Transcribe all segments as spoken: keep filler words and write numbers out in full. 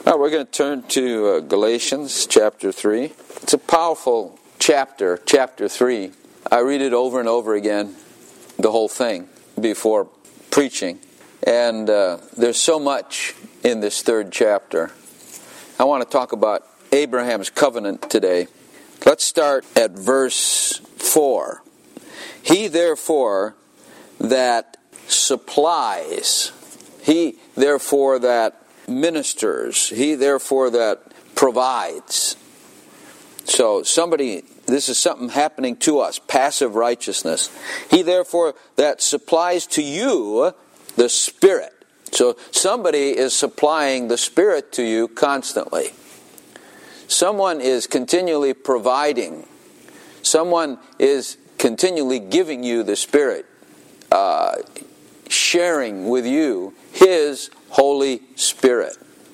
Now we're going to turn to uh, Galatians chapter three. It's a powerful chapter, chapter three. I read it over and over again, the whole thing, before preaching. And uh, there's so much in this third chapter. I want to talk about Abraham's covenant today. Let's start at verse four. He therefore that supplies, he therefore that ministers, he therefore that provides. So somebody, this is something happening to us, passive righteousness. He therefore that supplies to you the Spirit. So somebody is supplying the Spirit to you constantly. Someone is continually providing. Someone is continually giving you the Spirit, uh, sharing with you His Holy Spirit.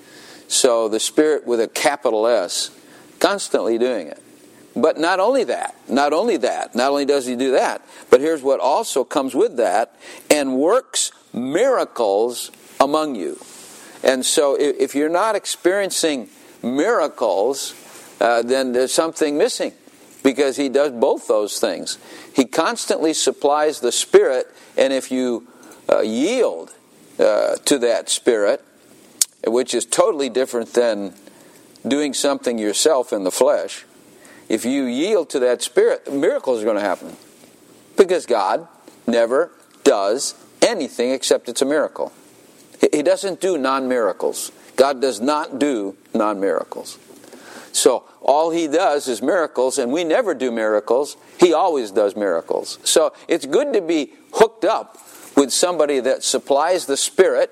So the Spirit with a capital S, constantly doing it. But not only that, not only that, not only does He do that, but here's what also comes with that, and works miracles among you. And so if you're not experiencing miracles, uh, then there's something missing, because He does both those things. He constantly supplies the Spirit, and if you uh, yield uh, to that Spirit, which is totally different than doing something yourself in the flesh, if you yield to that Spirit, miracles are going to happen. Because God never does anything except it's a miracle. He doesn't do non-miracles. God does not do non-miracles. So all He does is miracles, and we never do miracles. He always does miracles. So it's good to be hooked up with somebody that supplies the Spirit,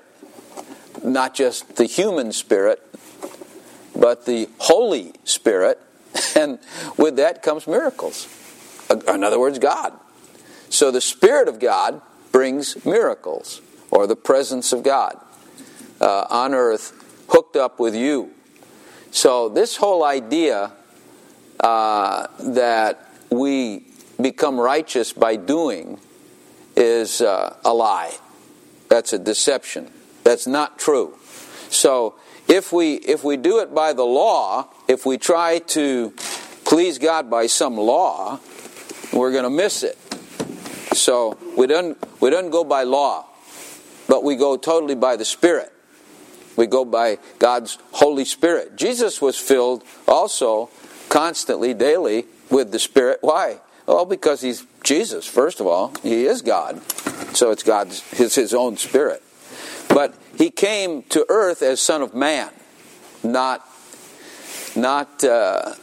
not just the human spirit, but the Holy Spirit, and with that comes miracles. In other words, God. So the Spirit of God brings miracles, or the presence of God uh, on earth, hooked up with you. So this whole idea uh, that we become righteous by doing is uh, a lie. That's a deception. That's not true. So if we if we do it by the law, if we try to please God by some law, we're going to miss it. So we don't we don't go by law, but we go totally by the Spirit. We go by God's Holy Spirit. Jesus was filled also constantly, daily, with the Spirit. Why? Well, because He's Jesus, first of all. He is God. So it's God's His, his own Spirit. But He came to earth as Son of Man, not, not uh,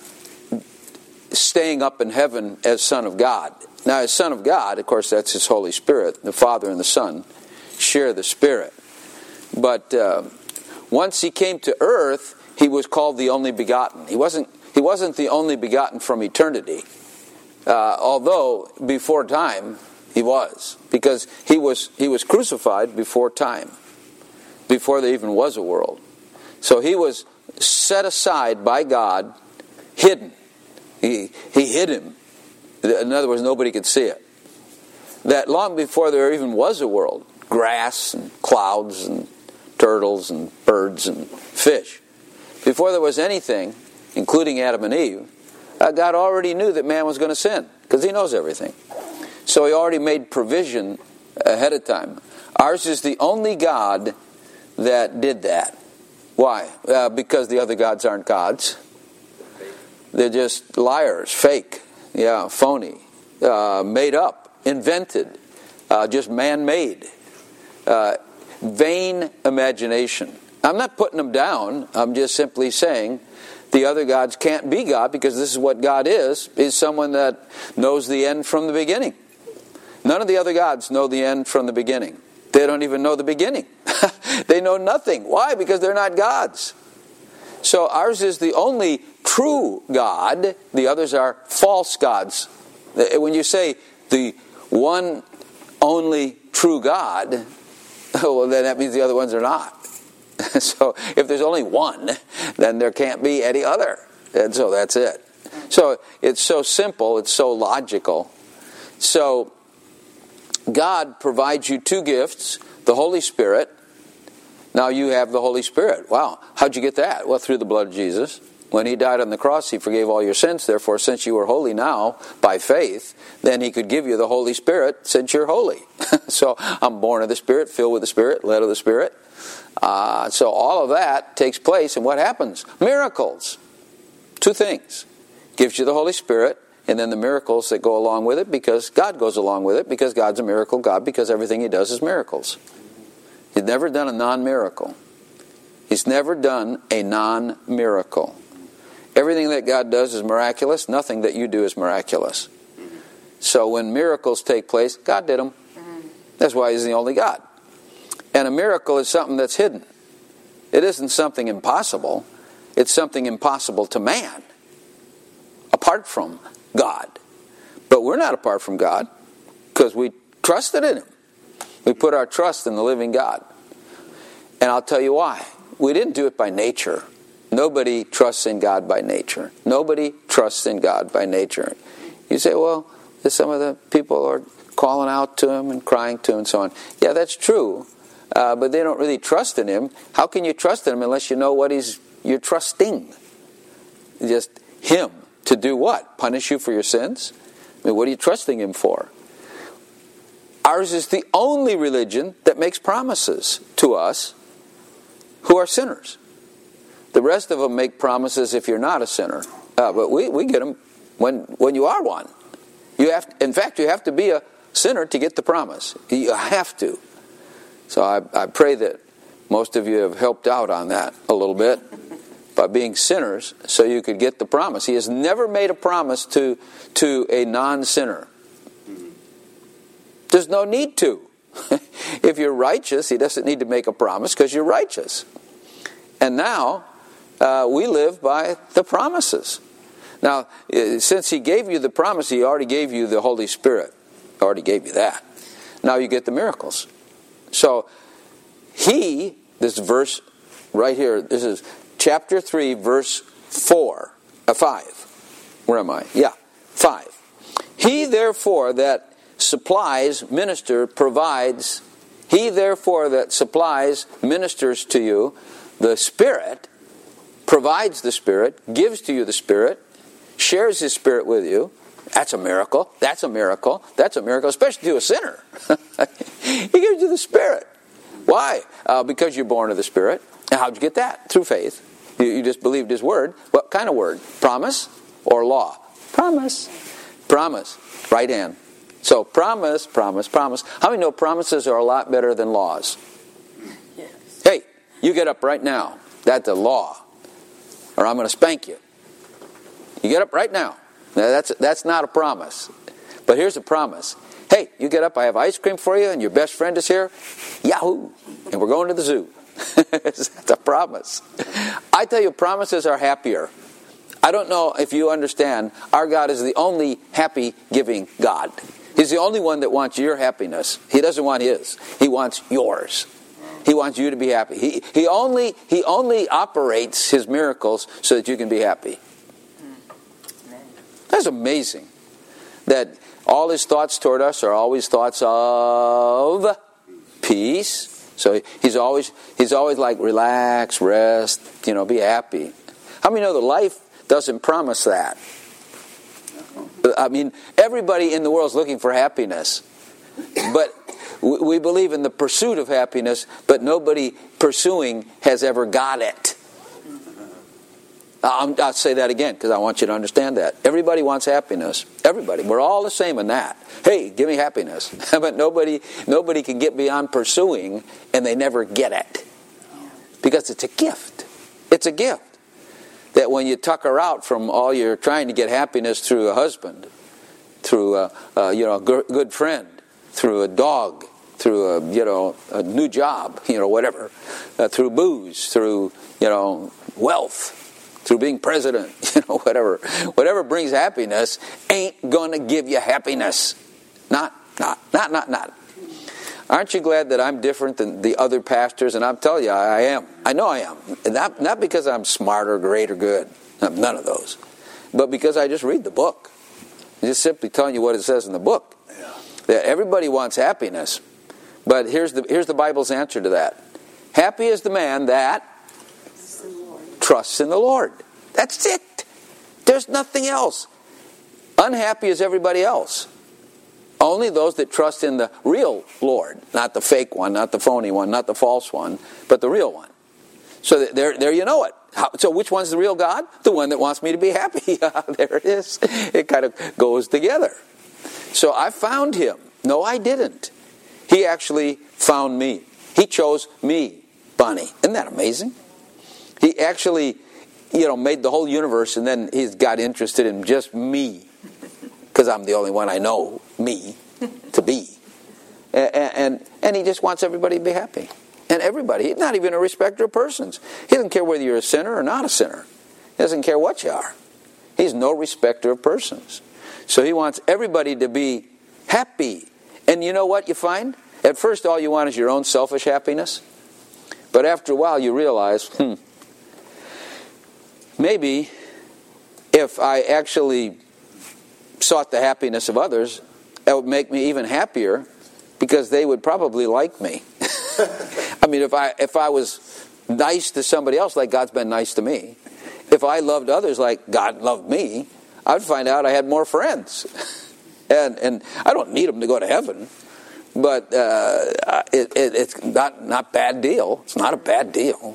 staying up in heaven as Son of God. Now, as Son of God, of course, that's His Holy Spirit. The Father and the Son share the Spirit. But uh, once He came to earth, He was called the only begotten. He wasn't, he wasn't the only begotten from eternity, uh, although before time He was, because he was he was crucified before time, before there even was a world. So He was set aside by God, hidden. He, he hid Him. In other words, nobody could see it. That long before there even was a world, grass and clouds and turtles and birds and fish, before there was anything, including Adam and Eve, uh, God already knew that man was going to sin, because He knows everything. So He already made provision ahead of time. Ours is the only God that did that. Why? Uh, because the other gods aren't gods. They're just liars, fake, yeah, phony, uh, made up, invented, uh, just man-made, uh, vain imagination. I'm not putting them down. I'm just simply saying the other gods can't be God, because this is what God is, is someone that knows the end from the beginning. None of the other gods know the end from the beginning. They don't even know the beginning. They know nothing. Why? Because they're not gods. So ours is the only true God. The others are false gods. When you say the one only true God, well, then that means the other ones are not. So if there's only one, then there can't be any other. And so that's it. So it's so simple. It's so logical. So God provides you two gifts, the Holy Spirit Now you have the Holy Spirit. Wow. How'd you get that? Well, through the blood of Jesus. When he died on the cross, he forgave all your sins. Therefore, since you are holy now by faith, then he could give you the Holy Spirit since you're holy. So I'm born of the Spirit, filled with the Spirit, led of the Spirit. Uh, so all of that takes place, and what happens? Miracles. Two things. Gives you the Holy Spirit, and then the miracles that go along with it, because God goes along with it, because God's a miracle God, because everything he does is miracles. He's never done a non-miracle. He's never done a non-miracle. Everything that God does is miraculous. Nothing that you do is miraculous. So when miracles take place, God did them. That's why he's the only God. And a miracle is something that's hidden. It isn't something impossible. It's something impossible to man, apart from God. But we're not apart from God, because we trusted in him. We put our trust in the living God. And I'll tell you why. We didn't do it by nature. Nobody trusts in God by nature. Nobody trusts in God by nature. You say, well, some of the people are calling out to him and crying to him and so on. Yeah, that's true. Uh, but they don't really trust in him. How can you trust in him unless you know what he's you're trusting? Just him to do what? Punish you for your sins? I mean, what are you trusting him for? Ours is the only religion that makes promises to us who are sinners. The rest of them make promises if you're not a sinner. Uh, but we, we get them when, when you are one. You have to, in fact, you have to be a sinner to get the promise. You have to. So I, I pray that most of you have helped out on that a little bit by being sinners so you could get the promise. He has never made a promise to, to a non-sinner. There's no need to. If you're righteous, he doesn't need to make a promise because you're righteous. And now, uh, we live by the promises. Now, since he gave you the promise, he already gave you the Holy Spirit. He already gave you that. Now you get the miracles. So, he, this verse right here, this is chapter three, verse four, uh, five. Where am I? Yeah, five. He, therefore, that supplies, minister, provides, he, therefore, that supplies, ministers to you the Spirit, provides the Spirit, gives to you the Spirit, shares his Spirit with you. That's a miracle. That's a miracle. That's a miracle, especially to a sinner. He gives you the Spirit. Why? Uh, because you're born of the Spirit. And how'd you get that? Through faith. You, you just believed his word. What kind of word? Promise or law? Promise. Promise. Right hand. So promise, promise, promise. How many know promises are a lot better than laws? Yes. Hey, you get up right now. That's a law. Or I'm going to spank you. You get up right now. Now that's, that's not a promise. But here's a promise. Hey, you get up, I have ice cream for you, and your best friend is here. Yahoo! And we're going to the zoo. That's a promise. I tell you, promises are happier. I don't know if you understand, our God is the only happy-giving God. He's the only one that wants your happiness. He doesn't want his. He wants yours. He wants you to be happy. He, he, only, he only operates his miracles so that you can be happy. That's amazing. That all his thoughts toward us are always thoughts of peace. So he's always he's always like, relax, rest, you know, be happy. How many know that life doesn't promise that? I mean, everybody in the world is looking for happiness. But we believe in the pursuit of happiness, but nobody pursuing has ever got it. I'll, I'll say that again because I want you to understand that. Everybody wants happiness. Everybody. We're all the same in that. Hey, give me happiness. But nobody nobody can get beyond pursuing, and they never get it. Because it's a gift. It's a gift. That when you tucker out from all you're trying to get happiness through a husband, through a, uh, you know, a g- good friend, through a dog, through a, you know, a new job, you know, whatever, uh, through booze, through, you know, wealth, through being president, you know, whatever. Whatever brings happiness ain't going to give you happiness. Not, not, not, not, not. Aren't you glad that I'm different than the other pastors? And I'm telling you, I am. I know I am. Not, not because I'm smart or great or good. None of those. But because I just read the book. I'm just simply telling you what it says in the book. That everybody wants happiness. But here's the, here's the Bible's answer to that. Happy is the man that trusts in the Lord. That's it. There's nothing else. Unhappy is everybody else. Only those that trust in the real Lord, not the fake one, not the phony one, not the false one, but the real one. So there, there you know it. How, so which one's the real God? The one that wants me to be happy. There it is. It kind of goes together. So I found him. No, I didn't. He actually found me. He chose me, Bonnie. Isn't that amazing? He actually, you know, made the whole universe, and then he got interested in just me, because I'm the only one I know me to be. And, and, and he just wants everybody to be happy. And everybody. He's not even a respecter of persons. He doesn't care whether you're a sinner or not a sinner. He doesn't care what you are. He's no respecter of persons. So he wants everybody to be happy. And you know what you find? At first all you want is your own selfish happiness. But after a while you realize, hmm, maybe if I actually sought the happiness of others, that would make me even happier, because they would probably like me. I mean, if I if I was nice to somebody else like God's been nice to me, if I loved others like God loved me, I'd find out I had more friends. and and I don't need them to go to heaven, but uh, it, it, it's not not bad deal. It's not a bad deal.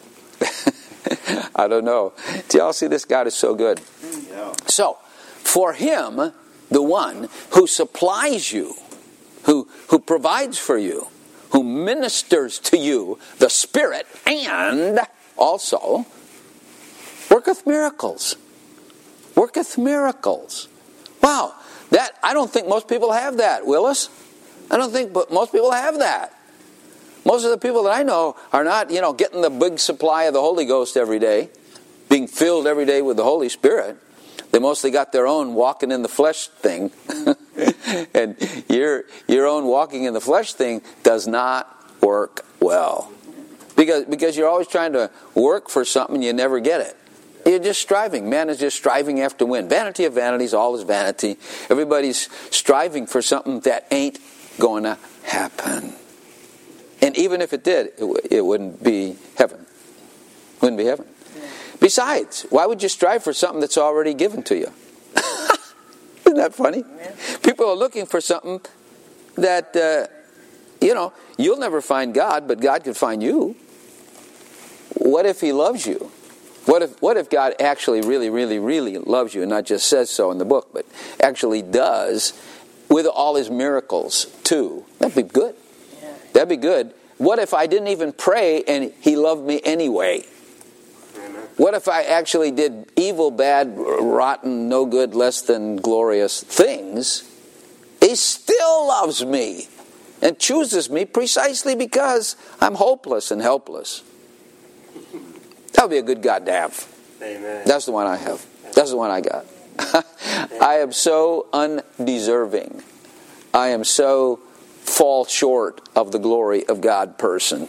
I don't know. Do y'all see this? God is so good. Yeah. So, for him, the one who supplies you, who who provides for you, who ministers to you the Spirit, and also worketh miracles. Worketh miracles. Wow, that I don't think most people have that, Willis. I don't think but most people have that. Most of the people that I know are not, you know, getting the big supply of the Holy Ghost every day, being filled every day with the Holy Spirit. They mostly got their own walking in the flesh thing. And your your own walking in the flesh thing does not work well. Because because you're always trying to work for something and you never get it. You're just striving. Man is just striving after win. Vanity of vanities, all is vanity. Everybody's striving for something that ain't going to happen. And even if it did, it, it wouldn't be heaven. Wouldn't be heaven. Besides, why would you strive for something that's already given to you? Isn't that funny? People are looking for something that, uh, you know, you'll never find God, but God can find you. What if he loves you? What if what if God actually really, really, really loves you, and not just says so in the book, but actually does with all his miracles too? That'd be good. That'd be good. What if I didn't even pray and he loved me anyway? What if I actually did evil, bad, rotten, no good, less than glorious things? He still loves me and chooses me precisely because I'm hopeless and helpless. That would be a good God to have. Amen. That's the one I have. That's the one I got. I am so undeserving. I am so fall short of the glory of God person.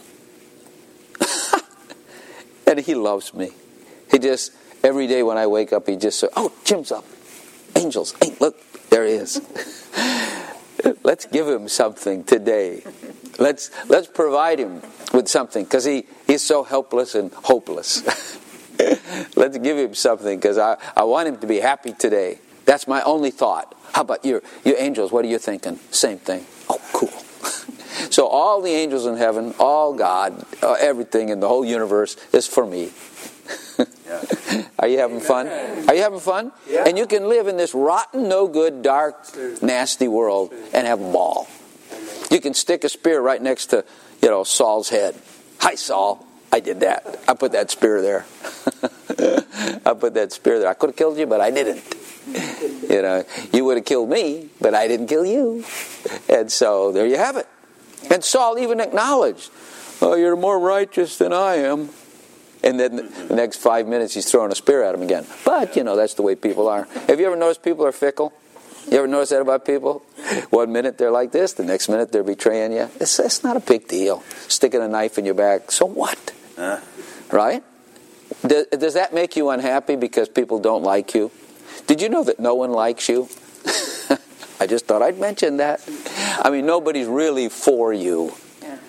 And he loves me. He just, every day when I wake up, he just says, oh, Jim's up. Angels, hey, look, there he is. Let's give him something today. Let's let's provide him with something, because he, he's so helpless and hopeless. Let's give him something, because I, I want him to be happy today. That's my only thought. How about you? You angels, what are you thinking? Same thing. Oh, cool. So all the angels in heaven, all God, uh, everything in the whole universe is for me. Are you having fun? Are you having fun? Yeah. And you can live in this rotten, no good, dark, nasty world and have a ball. You can stick a spear right next to, you know, Saul's head. Hi, Saul. I did that. I put that spear there. I put that spear there. I could have killed you, but I didn't. You know, you would have killed me, but I didn't kill you. And so there you have it. And Saul even acknowledged, oh, you're more righteous than I am. And then the next five minutes he's throwing a spear at him again. But, you know, that's the way people are. Have you ever noticed people are fickle? You ever notice that about people? One minute they're like this, the next minute they're betraying you. It's, it's not a big deal. Sticking a knife in your back, so what? Huh? Right? Does, does that make you unhappy because people don't like you? Did you know that no one likes you? I just thought I'd mention that. I mean, nobody's really for you.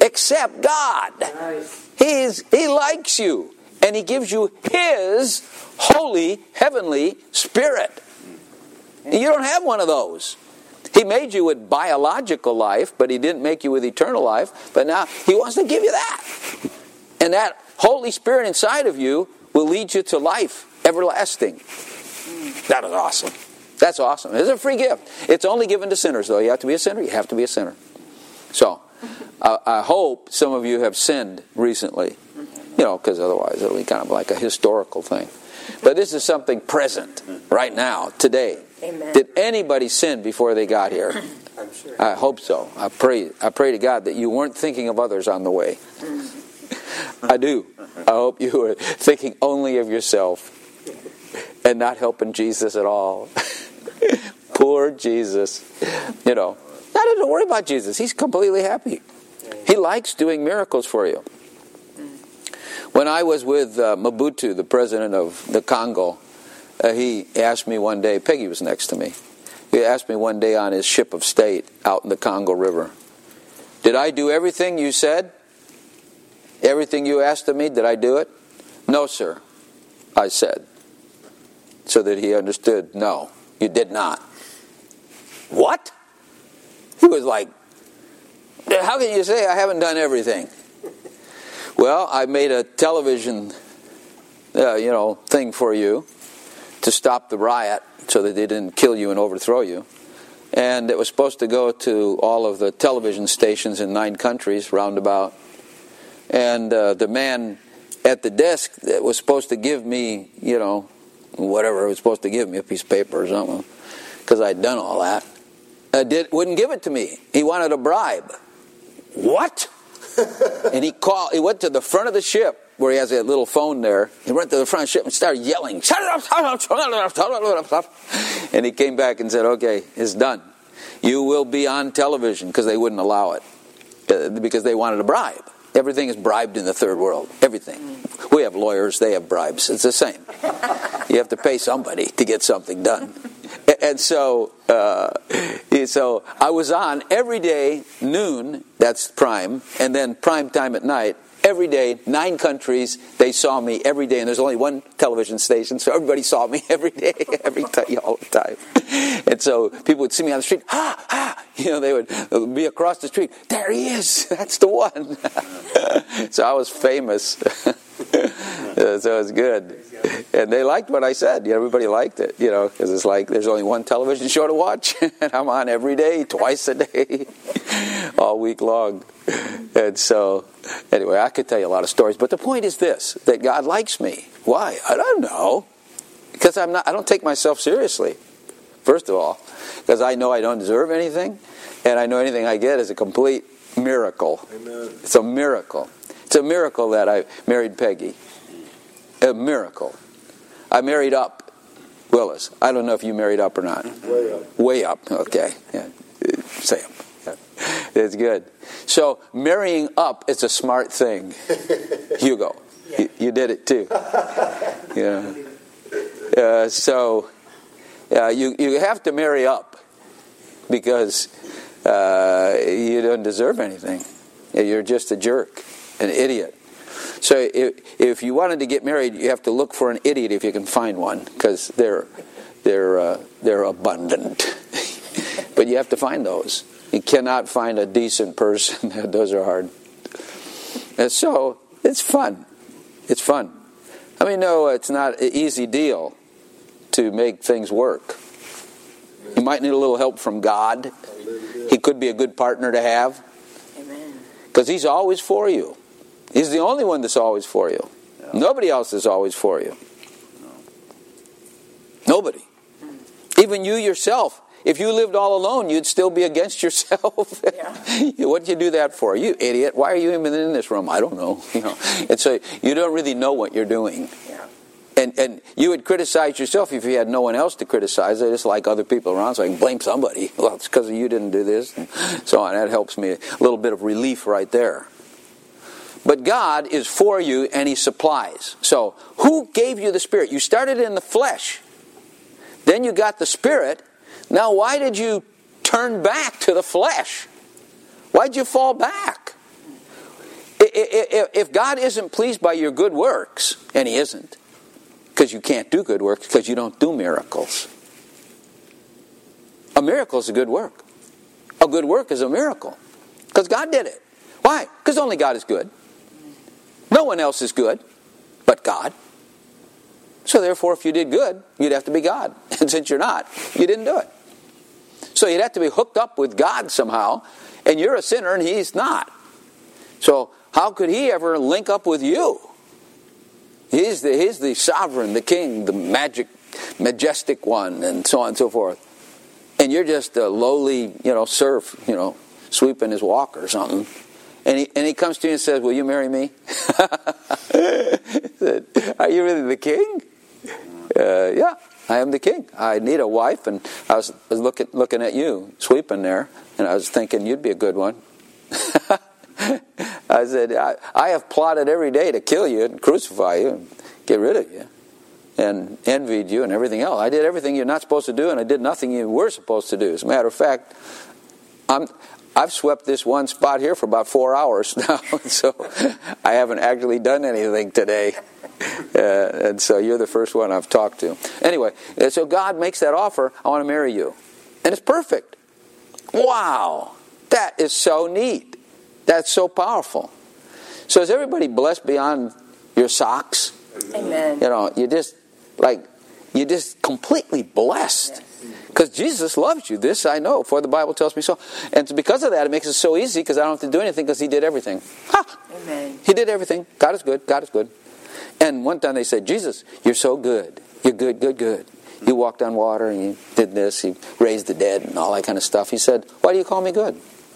except God. He's, he likes you. And He gives you His holy, heavenly Spirit. You don't have one of those. He made you with biological life, but He didn't make you with eternal life. But now He wants to give you that. And that Holy Spirit inside of you will lead you to life everlasting. That is awesome. That's awesome. It's a free gift. It's only given to sinners, though. You have to be a sinner. You have to be a sinner. So, uh, I hope some of you have sinned recently. You know, because otherwise it'll be kind of like a historical thing. But this is something present, right now, today. Amen. Did anybody sin before they got here? I'm sure. I hope so. I pray. I pray to God that you weren't thinking of others on the way. I do. I hope you were thinking only of yourself and not helping Jesus at all. Poor Jesus. You know, I don't worry about Jesus. He's completely happy. He likes doing miracles for you. When I was with uh, Mobutu, the president of the Congo, uh, he asked me one day, Peggy was next to me, he asked me one day on his ship of state out in the Congo River, did I do everything you said? Everything you asked of me, did I do it? No, sir, I said. So that he understood, no, you did not. What? He was like, how can you say I haven't done everything? Well, I made a television, uh, you know, thing for you to stop the riot so that they didn't kill you and overthrow you. And it was supposed to go to all of the television stations in nine countries, roundabout. And uh, the man at the desk that was supposed to give me, you know, whatever it was supposed to give me, a piece of paper or something, because I'd done all that, uh, did, wouldn't give it to me. He wanted a bribe. What? And he called. He went to the front of the ship where he has that little phone there. He went to the front of the ship and started yelling. And he came back and said, "Okay, it's done. You will be on television," because they wouldn't allow it uh, because they wanted a bribe. Everything is bribed in the third world. Everything. We have lawyers. They have bribes. It's the same. You have to pay somebody to get something done. And so, uh, so I was on every day, noon, that's prime, and then prime time at night, every day, nine countries, they saw me every day, and there's only one television station, so everybody saw me every day, every time, all the time. And so people would see me on the street, ha, ha, you know, they would be across the street, there he is, that's the one. So I was famous. So it was good. And they liked what I said. Everybody liked it, you know, because it's like there's only one television show to watch, and I'm on every day, twice a day, all week long. And so, anyway, I could tell you a lot of stories, but the point is this, that God likes me. Why? I don't know. Because I'm not. I don't take myself seriously, first of all, because I know I don't deserve anything, and I know anything I get is a complete miracle. Amen. It's a miracle. It's a miracle that I married Peggy. A miracle. I married up Willis. I don't know if you married up or not. Way up. Way up. Okay. Yeah. Sam. Yeah. It's good. So marrying up is a smart thing. Hugo, yeah. you, you did it too. Yeah. Uh, so uh, you you have to marry up because uh, you don't deserve anything. You're just a jerk, an idiot. So if, if you wanted to get married, you have to look for an idiot if you can find one, because they're they're uh, they're abundant. But you have to find those. You cannot find a decent person. Those are hard. And so it's fun. It's fun. I mean, no, it's not an easy deal to make things work. You might need a little help from God. He could be a good partner to have. Amen. Because He's always for you. He's the only one that's always for you. Yeah. Nobody else is always for you. No. Nobody. Even you yourself. If you lived all alone, you'd still be against yourself. Yeah. What'd you do that for? You idiot. Why are you even in this room? I don't know. You know. And so you don't really know what you're doing. Yeah. And and you would criticize yourself if you had no one else to criticize. I just like other people around, so I can blame somebody. Well, it's because you didn't do this, and so on. That helps me. A little bit of relief right there. But God is for you, and He supplies. So, who gave you the Spirit? You started in the flesh. Then you got the Spirit. Now, why did you turn back to the flesh? Why did you fall back? if God isn't pleased by your good works, and He isn't, because you can't do good works because you don't do miracles. A miracle is a good work. A good work is a miracle because God did it. Why? Because only God is good. No one else is good but God. So therefore, if you did good, you'd have to be God. And since you're not, you didn't do it. So you'd have to be hooked up with God somehow, and you're a sinner and He's not. So how could He ever link up with you? He's the, he's the sovereign, the king, the magic, majestic one, and so on and so forth. And you're just a lowly, you know, serf, you know, sweeping his walk or something. And he, and he comes to you and says, will you marry me? Said, are you really the king? Uh, yeah, I am the king. I need a wife, and I was, was looking, looking at you, sweeping there, and I was thinking you'd be a good one. I said, I, I have plotted every day to kill you and crucify you and get rid of you, and envied you and everything else. I did everything you're not supposed to do, and I did nothing you were supposed to do. As a matter of fact, I'm, I've swept this one spot here for about four hours now, so I haven't actually done anything today. Uh, and so you're the first one I've talked to. Anyway, so God makes that offer, I want to marry you. And it's perfect. Wow! That is so neat. That's so powerful. So is everybody blessed beyond your socks? Amen. You know, you just, like, you're just completely blessed. Because Jesus loves you. This I know, for the Bible tells me so. And because of that, it makes it so easy because I don't have to do anything because He did everything. Ha! Amen. He did everything. God is good. God is good. And one time they said, Jesus, you're so good. You're good, good, good. You walked on water and you did this. You raised the dead and all that kind of stuff. He said, why do you call me good?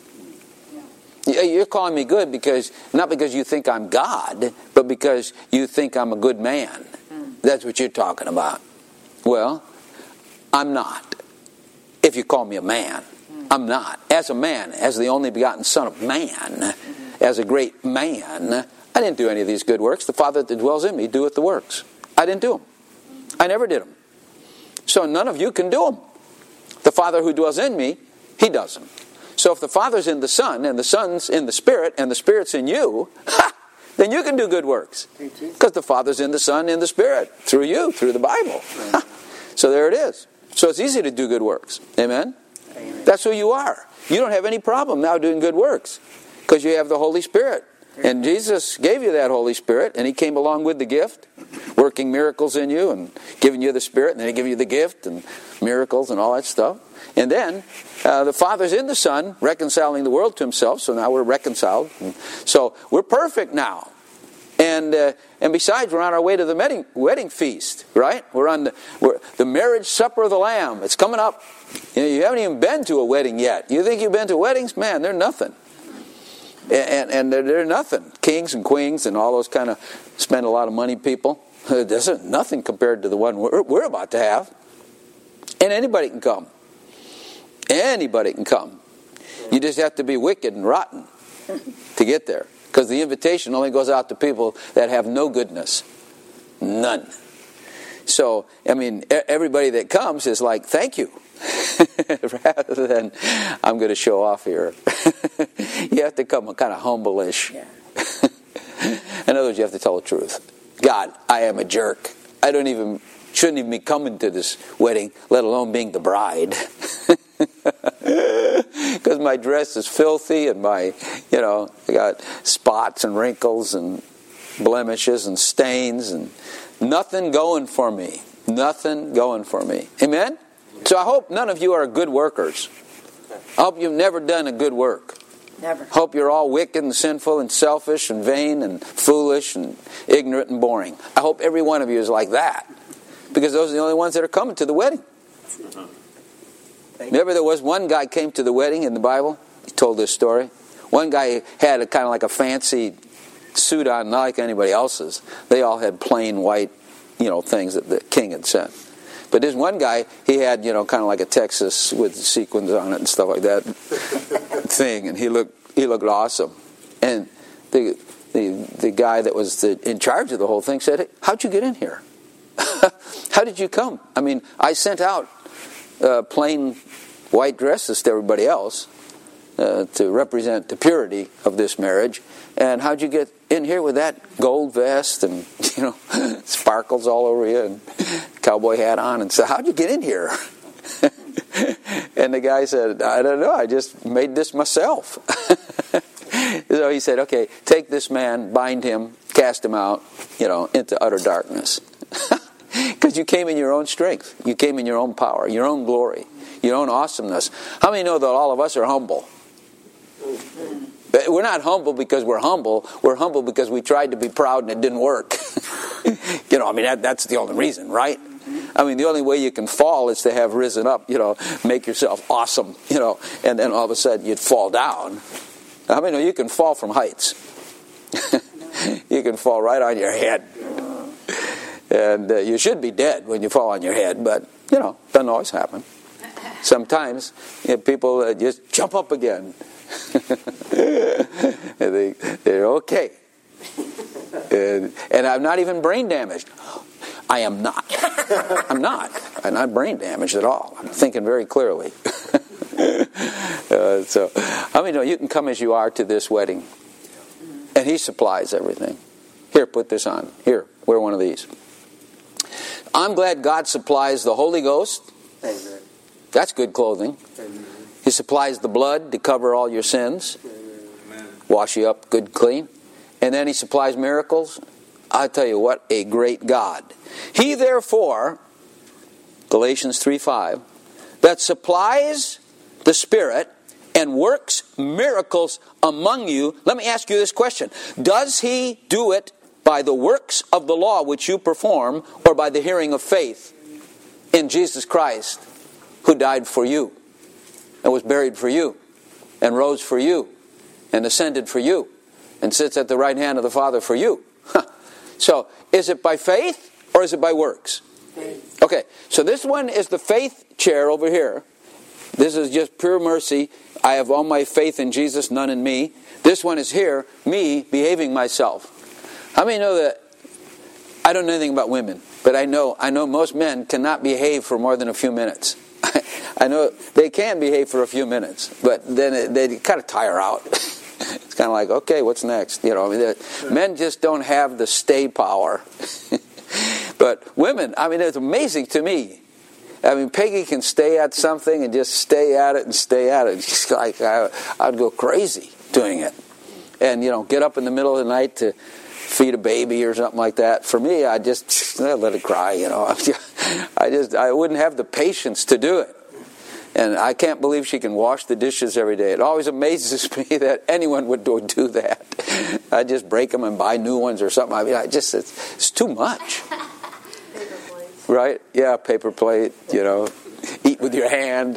You're calling me good because, not because you think I'm God, but because you think I'm a good man. That's what you're talking about. Well, I'm not. If you call me a man, I'm not. As a man, as the only begotten Son of Man, as a great man, I didn't do any of these good works. The Father that dwells in me doeth the works. I didn't do them. I never did them. So none of you can do them. The Father who dwells in me, He does them. So if the Father's in the Son, and the Son's in the Spirit, and the Spirit's in you, ha, then you can do good works. Because the Father's in the Son, in the Spirit, through you, through the Bible. Ha. So there it is. So it's easy to do good works. Amen? Amen? That's who you are. You don't have any problem now doing good works. Because you have the Holy Spirit. And Jesus gave you that Holy Spirit, and He came along with the gift, working miracles in you, and giving you the Spirit, and then He gave you the gift, and miracles, and all that stuff. And then, uh, the Father's in the Son, reconciling the world to Himself, so now we're reconciled. And so, we're perfect now. And uh, and besides, we're on our way to the wedding, wedding feast, right? We're on the, we're, the marriage supper of the Lamb. It's coming up. You know, you haven't even been to a wedding yet. You think you've been to weddings? Man, they're nothing. And, and they're, they're nothing. Kings and queens and all those kind of spend a lot of money people. This is nothing compared to the one we're, we're about to have. And anybody can come. Anybody can come. You just have to be wicked and rotten to get there. Because the invitation only goes out to people that have no goodness. None. So, I mean, everybody that comes is like, thank you. Rather than, I'm going to show off here. You have to come kind of humble-ish. Yeah. In other words, you have to tell the truth. God, I am a jerk. I don't even, shouldn't even be coming to this wedding, let alone being the bride. Because my dress is filthy and my, you know, I got spots and wrinkles and blemishes and stains and nothing going for me. Nothing going for me. Amen? So I hope none of you are good workers. I hope you've never done a good work. Never. I hope you're all wicked and sinful and selfish and vain and foolish and ignorant and boring. I hope every one of you is like that. Because those are the only ones that are coming to the wedding. Remember there was one guy came to the wedding in the Bible? He told this story. One guy had a kind of like a fancy suit on, not like anybody else's. They all had plain white, you know, things that the king had sent. But this one guy, he had, you know, kind of like a Texas with sequins on it and stuff like that thing, and he looked he looked awesome. And the the the guy that was the, in charge of the whole thing said, hey, how'd you get in here? How did you come? I mean, I sent out uh, plain white dresses to everybody else. uh, to represent the purity of this marriage. And how'd you get in here with that gold vest and, you know, sparkles all over you and cowboy hat on? And so how'd you get in here? And the guy said, I don't know, I just made this myself. So he said, okay, take this man, bind him, cast him out, you know, into utter darkness. Because you came in your own strength. You came in your own power, your own glory, your own awesomeness. How many know that all of us are humble? We're not humble because we're humble. We're humble because we tried to be proud and it didn't work. You know, I mean, that, that's the only reason, right? I mean, the only way you can fall is to have risen up, you know, make yourself awesome, you know, and then all of a sudden you'd fall down. I mean, you can fall from heights. You can fall right on your head. And uh, you should be dead when you fall on your head, but, you know, doesn't always happen. Sometimes you know, people uh, just jump up again. they, they're okay. And, and I'm not even brain damaged. I am not. I'm not. I'm not brain damaged at all. I'm thinking very clearly. uh, so, I mean, you can come as you are to this wedding. And he supplies everything. Here, put this on. Here, wear one of these. I'm glad God supplies the Holy Ghost. Amen. That's good clothing. Amen. He supplies the blood to cover all your sins. Amen. Wash you up good clean. And then he supplies miracles. I tell you what, a great God. He therefore, Galatians three five, that supplies the Spirit and works miracles among you. Let me ask you this question. Does he do it by the works of the law which you perform, or by the hearing of faith in Jesus Christ, who died for you, and was buried for you, and rose for you, and ascended for you, and sits at the right hand of the Father for you? Huh. So, is it by faith, or is it by works? Faith. Okay, so this one is the faith chair over here. This is just pure mercy. I have all my faith in Jesus, none in me. This one is here, me behaving myself. How many know that? I don't know anything about women, but I know I know most men cannot behave for more than a few minutes. I know they can behave for a few minutes, but then it, they kind of tire out. It's kind of like, okay, what's next? You know, I mean, men just don't have the stay power. But women, I mean, it's amazing to me. I mean, Peggy can stay at something and just stay at it and stay at it. It's just like I, I'd go crazy doing it. And, you know, get up in the middle of the night to feed a baby or something like that. For me, I just I let it cry, you know. I just, I wouldn't have the patience to do it. And I can't believe she can wash the dishes every day. It always amazes me that anyone would do that. I just break them and buy new ones or something. I mean, I just, it's, it's too much. Right? Yeah, paper plate, you know. Eat with your hand.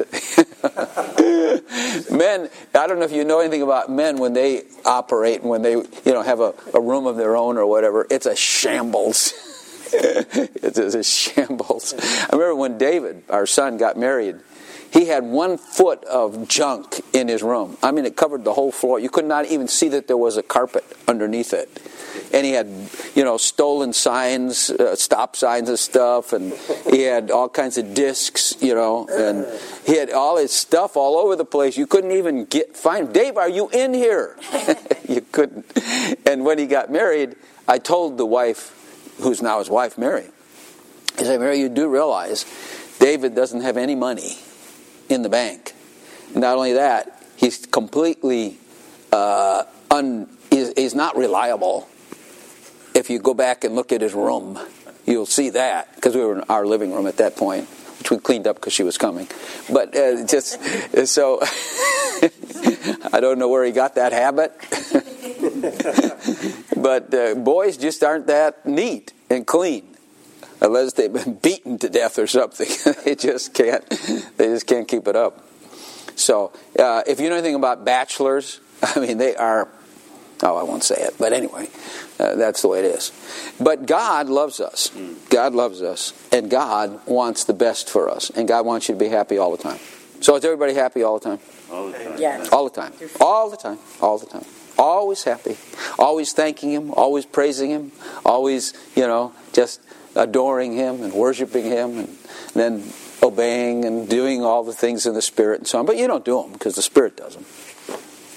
Men, I don't know if you know anything about men when they operate and when they, you know, have a, a room of their own or whatever. It's a shambles. It's a shambles. I remember when David, our son, got married, he had one foot of junk in his room. I mean, it covered the whole floor. You could not even see that there was a carpet underneath it. And he had, you know, stolen signs, uh, stop signs and stuff, and he had all kinds of discs, you know, and he had all his stuff all over the place. You couldn't even get find. Dave, are you in here? You couldn't. And when he got married, I told the wife, who's now his wife, Mary, I said, Mary, you do realize David doesn't have any money in the bank. Not only that, he's completely uh, un. He's, he's not reliable. If you go back and look at his room, you'll see that, because we were in our living room at that point, which we cleaned up because she was coming. But uh, just so I don't know where he got that habit. But uh, boys just aren't that neat and clean. Unless they've been beaten to death or something. They just can't they just can't keep it up. So uh, if you know anything about bachelors, I mean, they are, oh, I won't say it, but anyway, uh, that's the way it is. But God loves us. God loves us, and God wants the best for us, and God wants you to be happy all the time. So is everybody happy all the time? All the time. Yeah. All the time. All the time. All the time. Always happy. Always thanking Him. Always praising Him. Always, you know, just adoring Him and worshiping Him, and then obeying and doing all the things in the Spirit and so on. But you don't do them because the Spirit does them.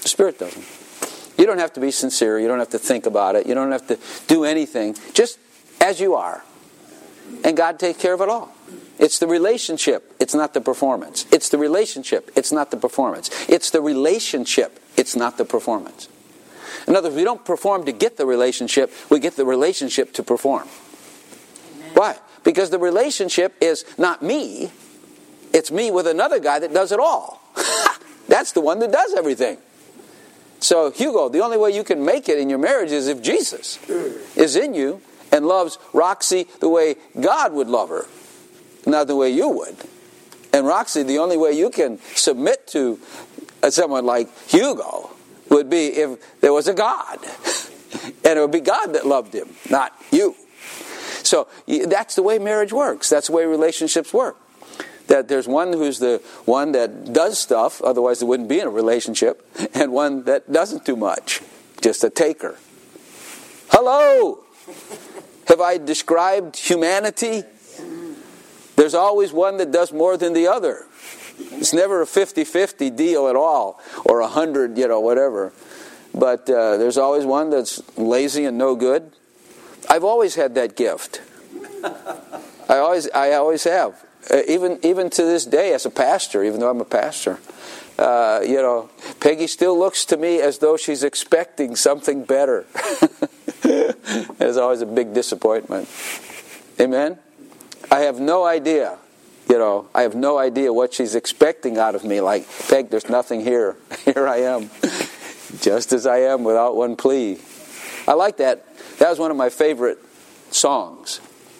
The Spirit doesn't. You don't have to be sincere. You don't have to think about it. You don't have to do anything. Just as you are. And God takes care of it all. It's the relationship. It's not the performance. It's the relationship. It's not the performance. It's the relationship. It's not the performance. In other words, we don't perform to get the relationship. We get the relationship to perform. Amen. Why? Because the relationship is not me. It's me with another guy that does it all. That's the one that does everything. So, Hugo, the only way you can make it in your marriage is if Jesus is in you and loves Roxy the way God would love her, not the way you would. And Roxy, the only way you can submit to someone like Hugo would be if there was a God. And it would be God that loved him, not you. So that's the way marriage works. That's the way relationships work. That there's one who's the one that does stuff, otherwise it wouldn't be in a relationship, and one that doesn't do much, just a taker. Hello! Have I described humanity? There's always one that does more than the other. It's never a fifty-fifty deal at all, or a hundred, you know, whatever. But uh, there's always one that's lazy and no good. I've always had that gift. I always, I always have. Uh, even even to this day, as a pastor, even though I'm a pastor, uh, you know, Peggy still looks to me as though she's expecting something better. It's always a big disappointment. Amen? I have no idea, you know, I have no idea what she's expecting out of me. Like, Peg, there's nothing here. Here I am, just as I am, without one plea. I like that. That was one of my favorite songs.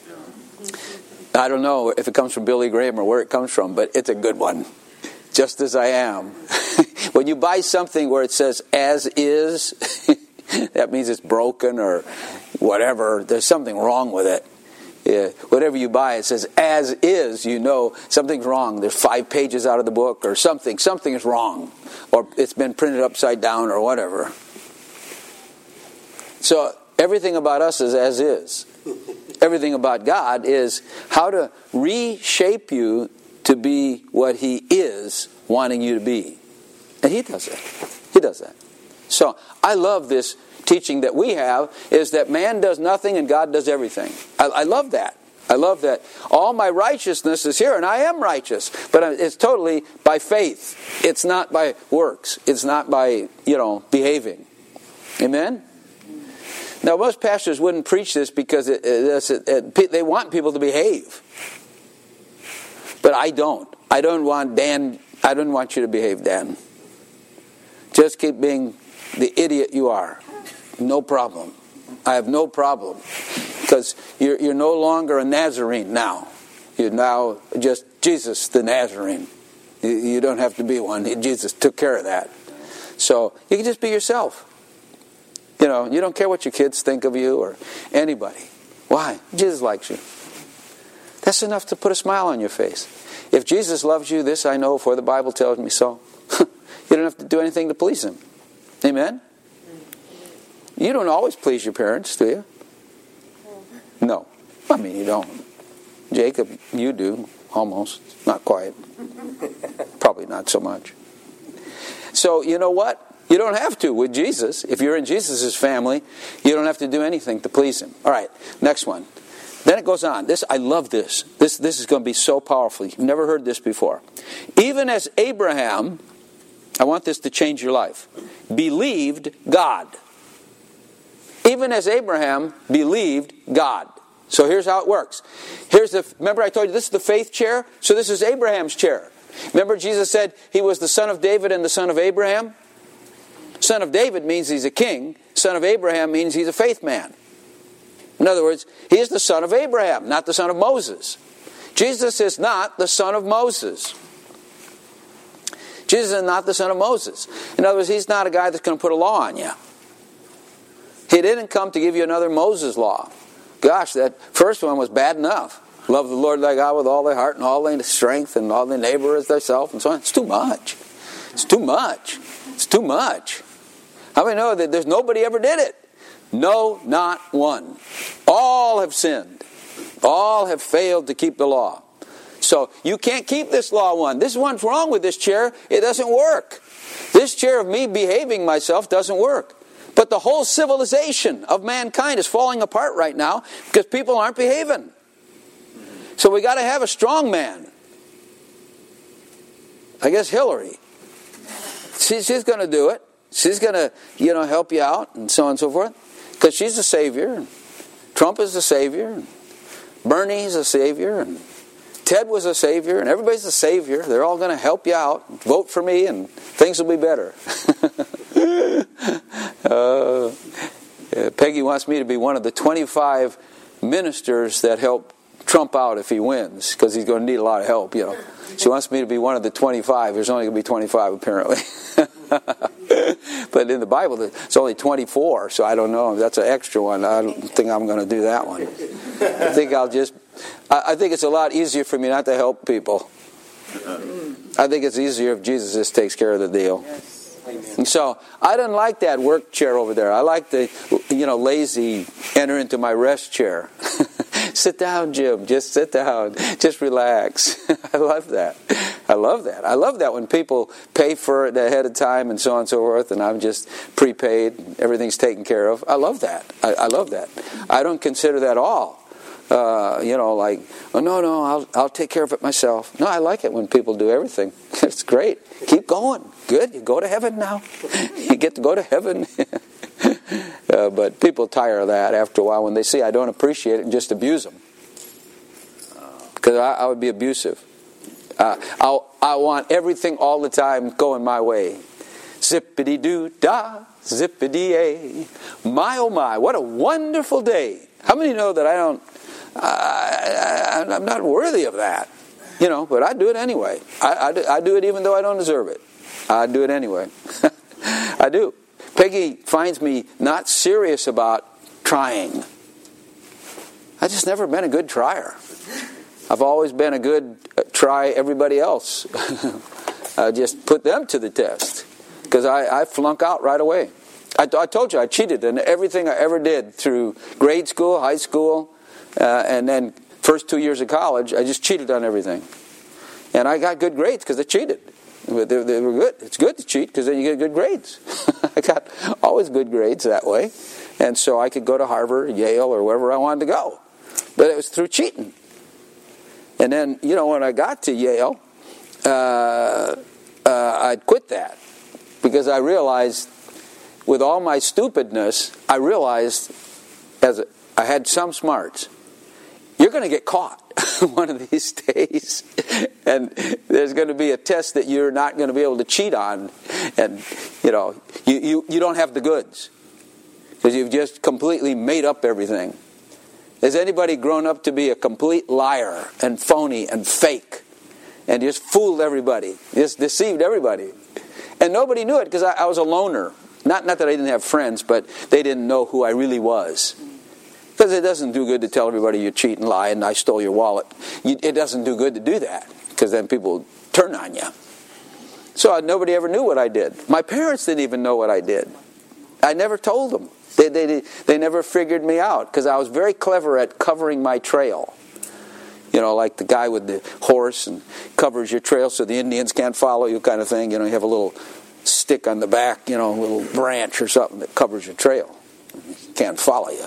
I don't know if it comes from Billy Graham or where it comes from, but it's a good one. Just as I am. When you buy something where it says as is, that means it's broken or whatever. There's something wrong with it. Yeah. Whatever you buy, it says as is, you know something's wrong. There's five pages out of the book or something. Something is wrong. Or it's been printed upside down or whatever. So everything about us is as is. Everything about God is how to reshape you to be what He is wanting you to be. And He does that. He does that. So I love this teaching that we have, is that man does nothing and God does everything. I, I love that. I love that. All my righteousness is here, and I am righteous. But it's totally by faith. It's not by works. It's not by, you know, behaving. Amen? Now, most pastors wouldn't preach this because it, it, it, it, they want people to behave. But I don't. I don't want Dan, I don't want you to behave, Dan. Just keep being the idiot you are. No problem. I have no problem. Because you're, you're no longer a Nazarene now. You're now just Jesus the Nazarene. You, you don't have to be one. Jesus took care of that. So you can just be yourself. You know, you don't care what your kids think of you or anybody. Why? Jesus likes you. That's enough to put a smile on your face. If Jesus loves you, this I know, for the Bible tells me so. You don't have to do anything to please Him. Amen? You don't always please your parents, do you? No. I mean, you don't. Jacob, you do. Almost. Not quite. Probably not so much. So, you know what? You don't have to with Jesus. If you're in Jesus' family, you don't have to do anything to please Him. All right, next one. Then it goes on. This, I love this. This, this is going to be so powerful. You've never heard this before. Even as Abraham, I want this to change your life, believed God. Even as Abraham believed God. So here's how it works. Here's the. Remember I told you this is the faith chair? So this is Abraham's chair. Remember Jesus said He was the son of David and the son of Abraham? Son of David means he's a king. Son of Abraham means he's a faith man. In other words, he is the son of Abraham, not the son of Moses. Jesus is not the son of Moses. Jesus is not the son of Moses. In other words, He's not a guy that's going to put a law on you. He didn't come to give you another Moses law. Gosh, that first one was bad enough. Love the Lord thy God with all thy heart and all thy strength and all thy neighbor as thyself and so on. It's too much. It's too much. It's too much. How many know that there's nobody ever did it? No, not one. All have sinned. All have failed to keep the law. So you can't keep this law one. This one's wrong with this chair. It doesn't work. This chair of me behaving myself doesn't work. But the whole civilization of mankind is falling apart right now because people aren't behaving. So we got to have a strong man. I guess Hillary. She, she's going to do it. She's going to, you know, help you out and so on and so forth. Because she's a savior. Trump is a savior. Bernie's a savior. And Ted was a savior. And everybody's a savior. They're all going to help you out. Vote for me and things will be better. uh, Peggy wants me to be one of the twenty-five ministers that help Trump out if he wins. Because he's going to need a lot of help, you know. She wants me to be one of the twenty-five. There's only going to be twenty-five apparently. But in the Bible, it's only twenty-four, so I don't know. That's an extra one. I don't think I'm going to do that one. I think I'll just... I think it's a lot easier for me not to help people. I think it's easier if Jesus just takes care of the deal. And so, I didn't like that work chair over there. I like the, you know, lazy, enter into my rest chair. Sit down, Jim. Just sit down. Just relax. I love that. I love that. I love that when people pay for it ahead of time and so on and so forth, and I'm just prepaid. Everything's taken care of. I love that. I, I love that. I don't consider that all. Uh, you know, like, oh, no, no, I'll, I'll take care of it myself. No, I like it when people do everything. It's great. Keep going. Good. You go to heaven now. You get to go to heaven. uh, but people tire of that after a while when they see I don't appreciate it and just abuse them. Because I, I would be abusive. Uh, I'll, I want everything all the time going my way. Zippity-doo-dah, zippity-ay. My, oh my, what a wonderful day. How many know that I don't, I, I, I'm not worthy of that? You know, but I do it anyway. I, I, do, I do it even though I don't deserve it. I do it anyway. I do. Peggy finds me not serious about trying. I've just never been a good trier. I've always been a good uh, try everybody else. I just put them to the test. Because I, I flunk out right away. I, I told you I cheated in everything I ever did through grade school, high school, uh, and then first two years of college. I just cheated on everything. And I got good grades because I cheated. They, they were good. It's good to cheat because then you get good grades. I got always good grades that way. And so I could go to Harvard, Yale, or wherever I wanted to go. But it was through cheating. And then, you know, when I got to Yale, uh, uh, I quit that. Because I realized, with all my stupidness, I realized, as a, I had some smarts, you're going to get caught one of these days. And there's going to be a test that you're not going to be able to cheat on. And, you know, you, you, you don't have the goods. Because you've just completely made up everything. Has anybody grown up to be a complete liar and phony and fake and just fooled everybody, just deceived everybody? And nobody knew it because I, I was a loner. Not, not that I didn't have friends, but they didn't know who I really was. Because it doesn't do good to tell everybody you cheat and lie and I stole your wallet. You, it doesn't do good to do that because then people turn on you. So I, nobody ever knew what I did. My parents didn't even know what I did. I never told them. They, they, they never figured me out because I was very clever at covering my trail. You know, like the guy with the horse and covers your trail so the Indians can't follow you kind of thing. You know, you have a little stick on the back, you know, a little branch or something that covers your trail. Can't follow you.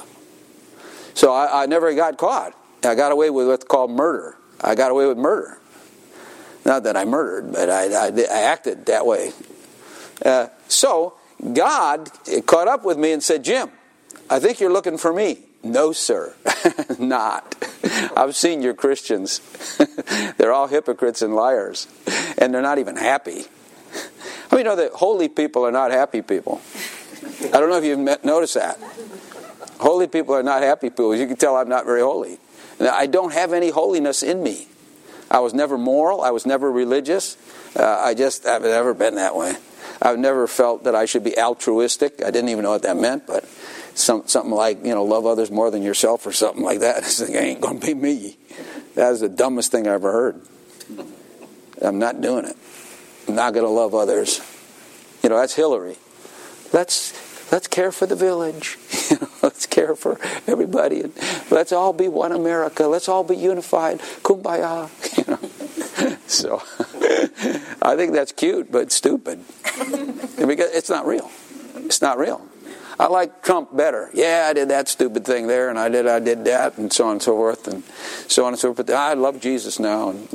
So I, I never got caught. I got away with what's called murder. I got away with murder. Not that I murdered, but I, I, I acted that way. Uh, so God caught up with me and said, Jim, I think you're looking for me. No, sir, not. I've seen your Christians. They're all hypocrites and liars. And they're not even happy. How many know that holy people are not happy people? I don't know if you've noticed that. Holy people are not happy people. You can tell I'm not very holy. I don't have any holiness in me. I was never moral. I was never religious. Uh, I just, I've never been that way. I've never felt that I should be altruistic. I didn't even know what that meant, but some, something like, you know, love others more than yourself or something like that. It's like, ain't going to be me. That is the dumbest thing I ever heard. I'm not doing it. I'm not going to love others. You know, that's Hillary. Let's let's care for the village. You know, let's care for everybody. And let's all be one America. Let's all be unified. Kumbaya. You know. So I think that's cute, but stupid. Because it's not real. It's not real. I like Trump better. Yeah, I did that stupid thing there, and I did I did that, and so on and so forth, and so on and so forth. But I love Jesus now. And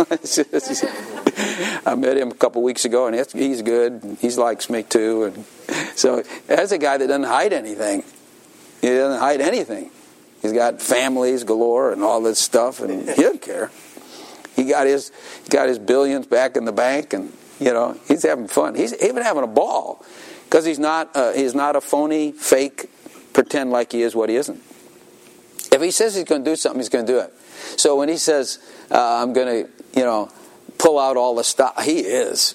I met him a couple weeks ago, and he's good. He likes me too. And so that's a guy that doesn't hide anything. He doesn't hide anything. He's got families galore and all this stuff, and he doesn't care. He got his he got his billions back in the bank, and you know he's having fun. He's even having a ball. Because he's not uh, he's not a phony, fake, pretend like he is what he isn't. If he says he's going to do something, he's going to do it. So when he says, uh, I'm going to, you know, pull out all the stuff, he is.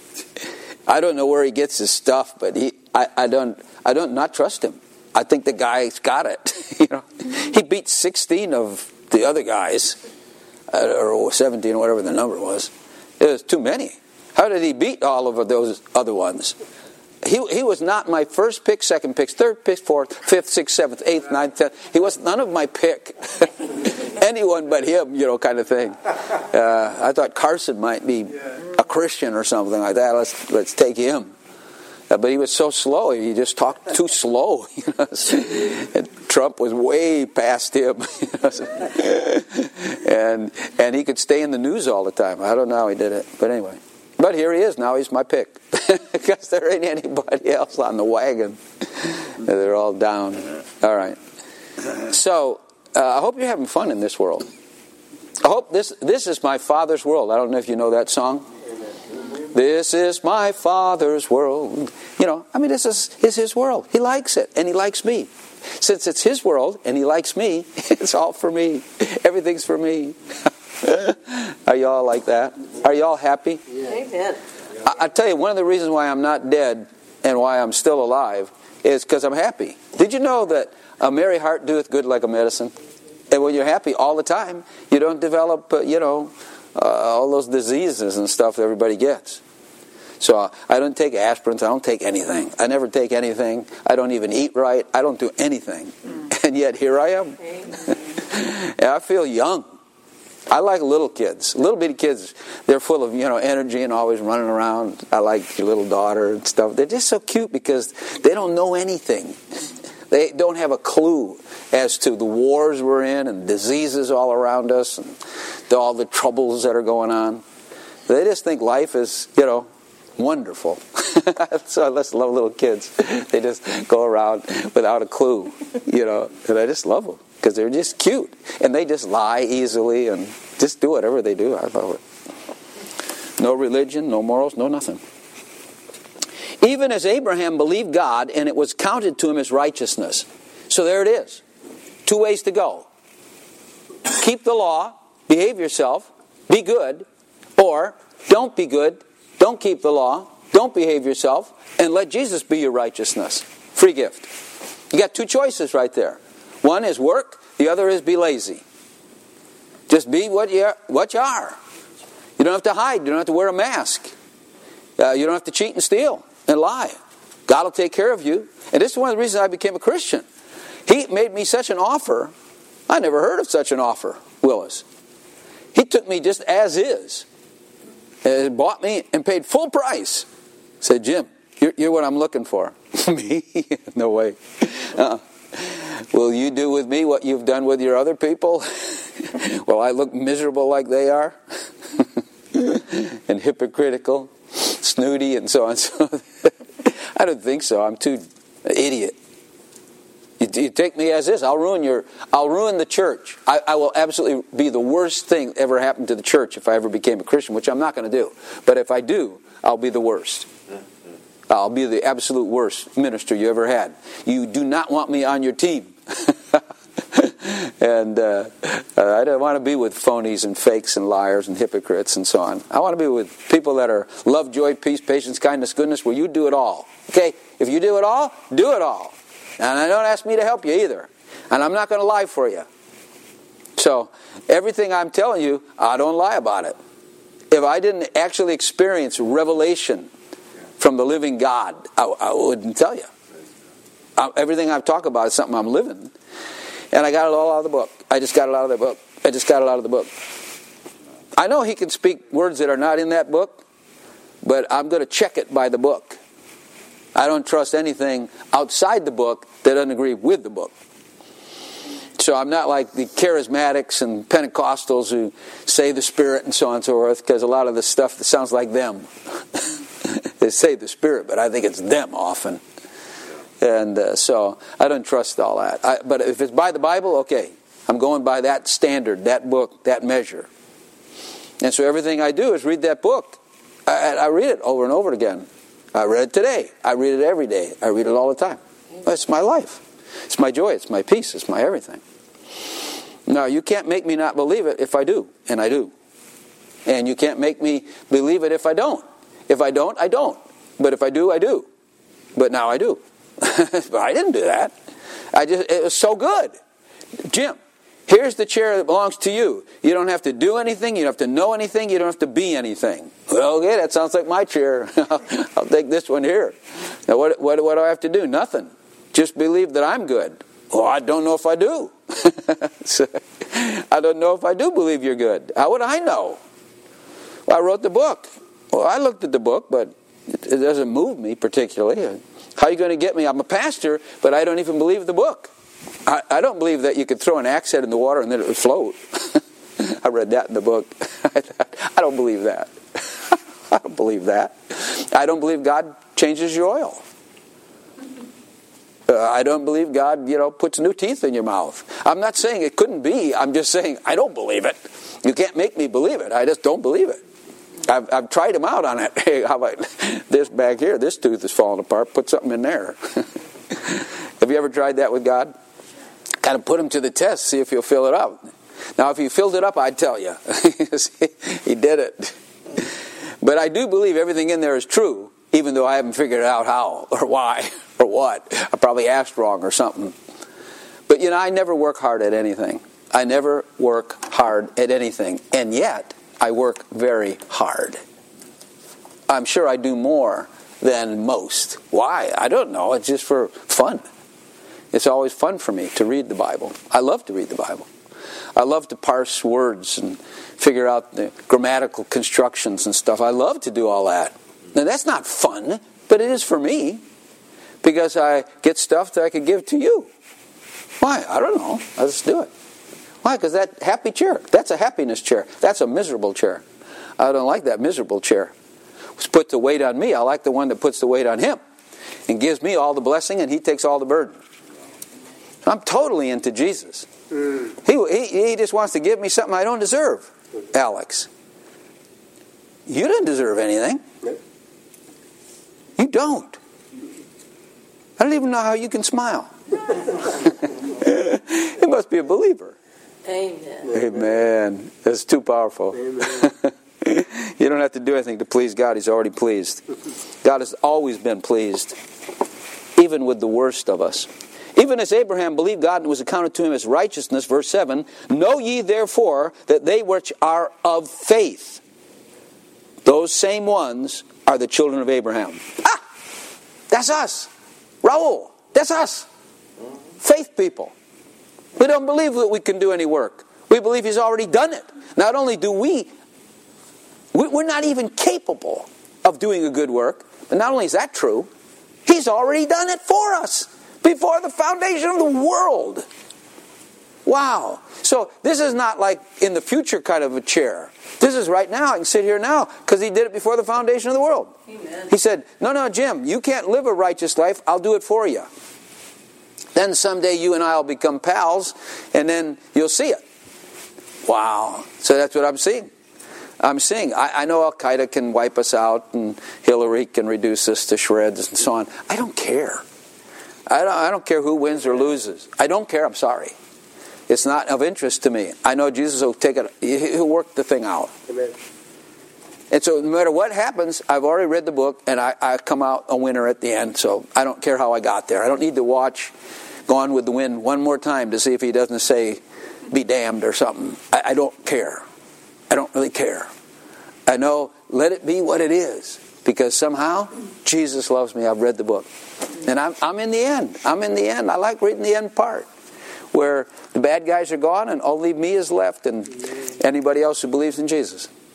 I don't know where he gets his stuff, but he I, I don't I don't not trust him. I think the guy's got it. You know, he beat sixteen of the other guys, uh, or seventeen, or whatever the number was. It was too many. How did he beat all of those other ones? He he was not my first pick, second pick, third pick, fourth, fifth, sixth, seventh, eighth, ninth, tenth. He was none of my pick. Anyone but him, you know, kind of thing. Uh, I thought Carson might be a Christian or something like that. Let's let's take him. Uh, but he was so slow. He just talked too slow. You know? And Trump was way past him. You know? and and he could stay in the news all the time. I don't know how he did it, but anyway. But here he is now. He's my pick. Because there ain't anybody else on the wagon. They're all down. All right. So, uh, I hope you're having fun in this world. I hope this this is my Father's world. I don't know if you know that song. This is my Father's world. You know, I mean, this is, is His world. He likes it, and He likes me. Since it's His world, and He likes me, it's all for me. Everything's for me. Are you all like that? Are you all happy? Amen. I, I tell you, one of the reasons why I'm not dead and why I'm still alive is because I'm happy. Did you know that a merry heart doeth good like a medicine? And when you're happy all the time, you don't develop, uh, you know, uh, all those diseases and stuff that everybody gets. So uh, I don't take aspirins. I don't take anything. I never take anything. I don't even eat right. I don't do anything. And yet here I am. And I feel young. I like little kids. Little bitty kids, they're full of, you know, energy and always running around. I like your little daughter and stuff. They're just so cute because they don't know anything. They don't have a clue as to the wars we're in and diseases all around us and the, all the troubles that are going on. They just think life is, you know, wonderful. So I just love little kids. They just go around without a clue, you know, and I just love them. Because they're just cute. And they just lie easily and just do whatever they do. I love it. No religion, no morals, no nothing. Even as Abraham believed God, and it was counted to him as righteousness. So there it is. Two ways to go. Keep the law, behave yourself, be good, or don't be good, don't keep the law, don't behave yourself, and let Jesus be your righteousness. Free gift. You got two choices right there. One is work, the other is be lazy. Just be what you are. What you are. You don't have to hide. You don't have to wear a mask. Uh, you don't have to cheat and steal and lie. God will take care of you. And this is one of the reasons I became a Christian. He made me such an offer. I never heard of such an offer, Willis. He took me just as is. And bought me and paid full price. Said, Jim, you're, you're what I'm looking for. Me? No way. Uh-uh. Will you do with me what you've done with your other people? Will I look miserable like they are? And hypocritical, snooty, and so on. So I don't think so. I'm too idiot. You, you take me as is. I'll ruin your. I'll ruin the church. I, I will absolutely be the worst thing ever happened to the church if I ever became a Christian, which I'm not going to do. But if I do, I'll be the worst. I'll be the absolute worst minister you ever had. You do not want me on your team. And uh, uh, I don't want to be with phonies and fakes and liars and hypocrites and so on. I want to be with people that are love, joy, peace, patience, kindness, goodness, where you do it all. Okay? If you do it all, do it all. And I don't ask me to help you either. And I'm not going to lie for you. So, everything I'm telling you, I don't lie about it. If I didn't actually experience revelation from the living God, I, I wouldn't tell you. I, everything I've talked about is something I'm living. And I got it all out of the book. I just got it out of the book. I just got it out of the book. I know He can speak words that are not in that book, but I'm going to check it by the book. I don't trust anything outside the book that doesn't agree with the book. So I'm not like the charismatics and Pentecostals who say the Spirit and so on and so forth, because a lot of the stuff that sounds like them. They say the Spirit, but I think it's them often. And uh, so I don't trust all that. I, but if it's by the Bible, okay. I'm going by that standard, that book, that measure. And so everything I do is read that book. I, I read it over and over again. I read it today. I read it every day. I read it all the time. It's my life. It's my joy. It's my peace. It's my everything. Now, you can't make me not believe it if I do. And I do. And you can't make me believe it if I don't. If I don't, I don't. But if I do, I do. But now I do. But I didn't do that. I just it was so good. Jim, here's the chair that belongs to you. You don't have to do anything. You don't have to know anything. You don't have to be anything. Well, okay, that sounds like my chair. I'll take this one here. Now, what, what, what do I have to do? Nothing. Just believe that I'm good. Well, I don't know if I do. So, I don't know if I do believe you're good. How would I know? Well, I wrote the book. Well, I looked at the book, but it, it doesn't move me particularly. How are you going to get me? I'm a pastor, but I don't even believe the book. I, I don't believe that you could throw an axe head in the water and then it would float. I read that in the book. I don't believe that. I don't believe that. I don't believe God changes your oil. Uh, I don't believe God, you know, puts new teeth in your mouth. I'm not saying it couldn't be. I'm just saying I don't believe it. You can't make me believe it. I just don't believe it. I've, I've tried him out on it. Hey, how about this back here? This tooth is falling apart. Put something in there. Have you ever tried that with God? Kind of put him to the test, see if he'll fill it up. Now, if he filled it up, I'd tell you. He did it. But I do believe everything in there is true, even though I haven't figured out how or why or what. I probably asked wrong or something. But, you know, I never work hard at anything. I never work hard at anything. And yet, I work very hard. I'm sure I do more than most. Why? I don't know. It's just for fun. It's always fun for me to read the Bible. I love to read the Bible. I love to parse words and figure out the grammatical constructions and stuff. I love to do all that. Now, that's not fun, but it is for me, because I get stuff that I could give to you. Why? I don't know. I'll just do it. Why? Because that happy chair, that's a happiness chair. That's a miserable chair. I don't like that miserable chair. Which puts the weight on me. I like the one that puts the weight on him and gives me all the blessing, and he takes all the burden. I'm totally into Jesus. Mm. He, he, he just wants to give me something I don't deserve, Alex. You didn't deserve anything. You don't. I don't even know how you can smile. You must be a believer. Amen. Amen. That's too powerful. Amen. You don't have to do anything to please God. He's already pleased. God has always been pleased, even with the worst of us. Even as Abraham believed God and was accounted to him as righteousness, verse seven, know ye therefore that they which are of faith, those same ones are the children of Abraham. Ah! That's us. Raul, that's us. Faith people. We don't believe that we can do any work. We believe He's already done it. Not only do we, we're not even capable of doing a good work, but not only is that true, He's already done it for us before the foundation of the world. Wow. So this is not like in the future kind of a chair. This is right now. I can sit here now because He did it before the foundation of the world. Amen. He said, no, no, Jim, you can't live a righteous life. I'll do it for you. Then someday you and I will become pals, and then you'll see it. Wow. So that's what I'm seeing. I'm seeing. I, I know Al-Qaeda can wipe us out, and Hillary can reduce us to shreds and so on. I don't care. I don't, I don't care who wins or loses. I don't care. I'm sorry. It's not of interest to me. I know Jesus will take it. He'll work the thing out. Amen. And so no matter what happens, I've already read the book, and I, I come out a winner at the end. So I don't care how I got there. I don't need to watch Gone with the Wind one more time to see if he doesn't say, be damned or something. I, I don't care. I don't really care. I know, let it be what it is. Because somehow, Jesus loves me. I've read the book. And I'm, I'm in the end. I'm in the end. I like reading the end part. Where the bad guys are gone and only me is left and anybody else who believes in Jesus.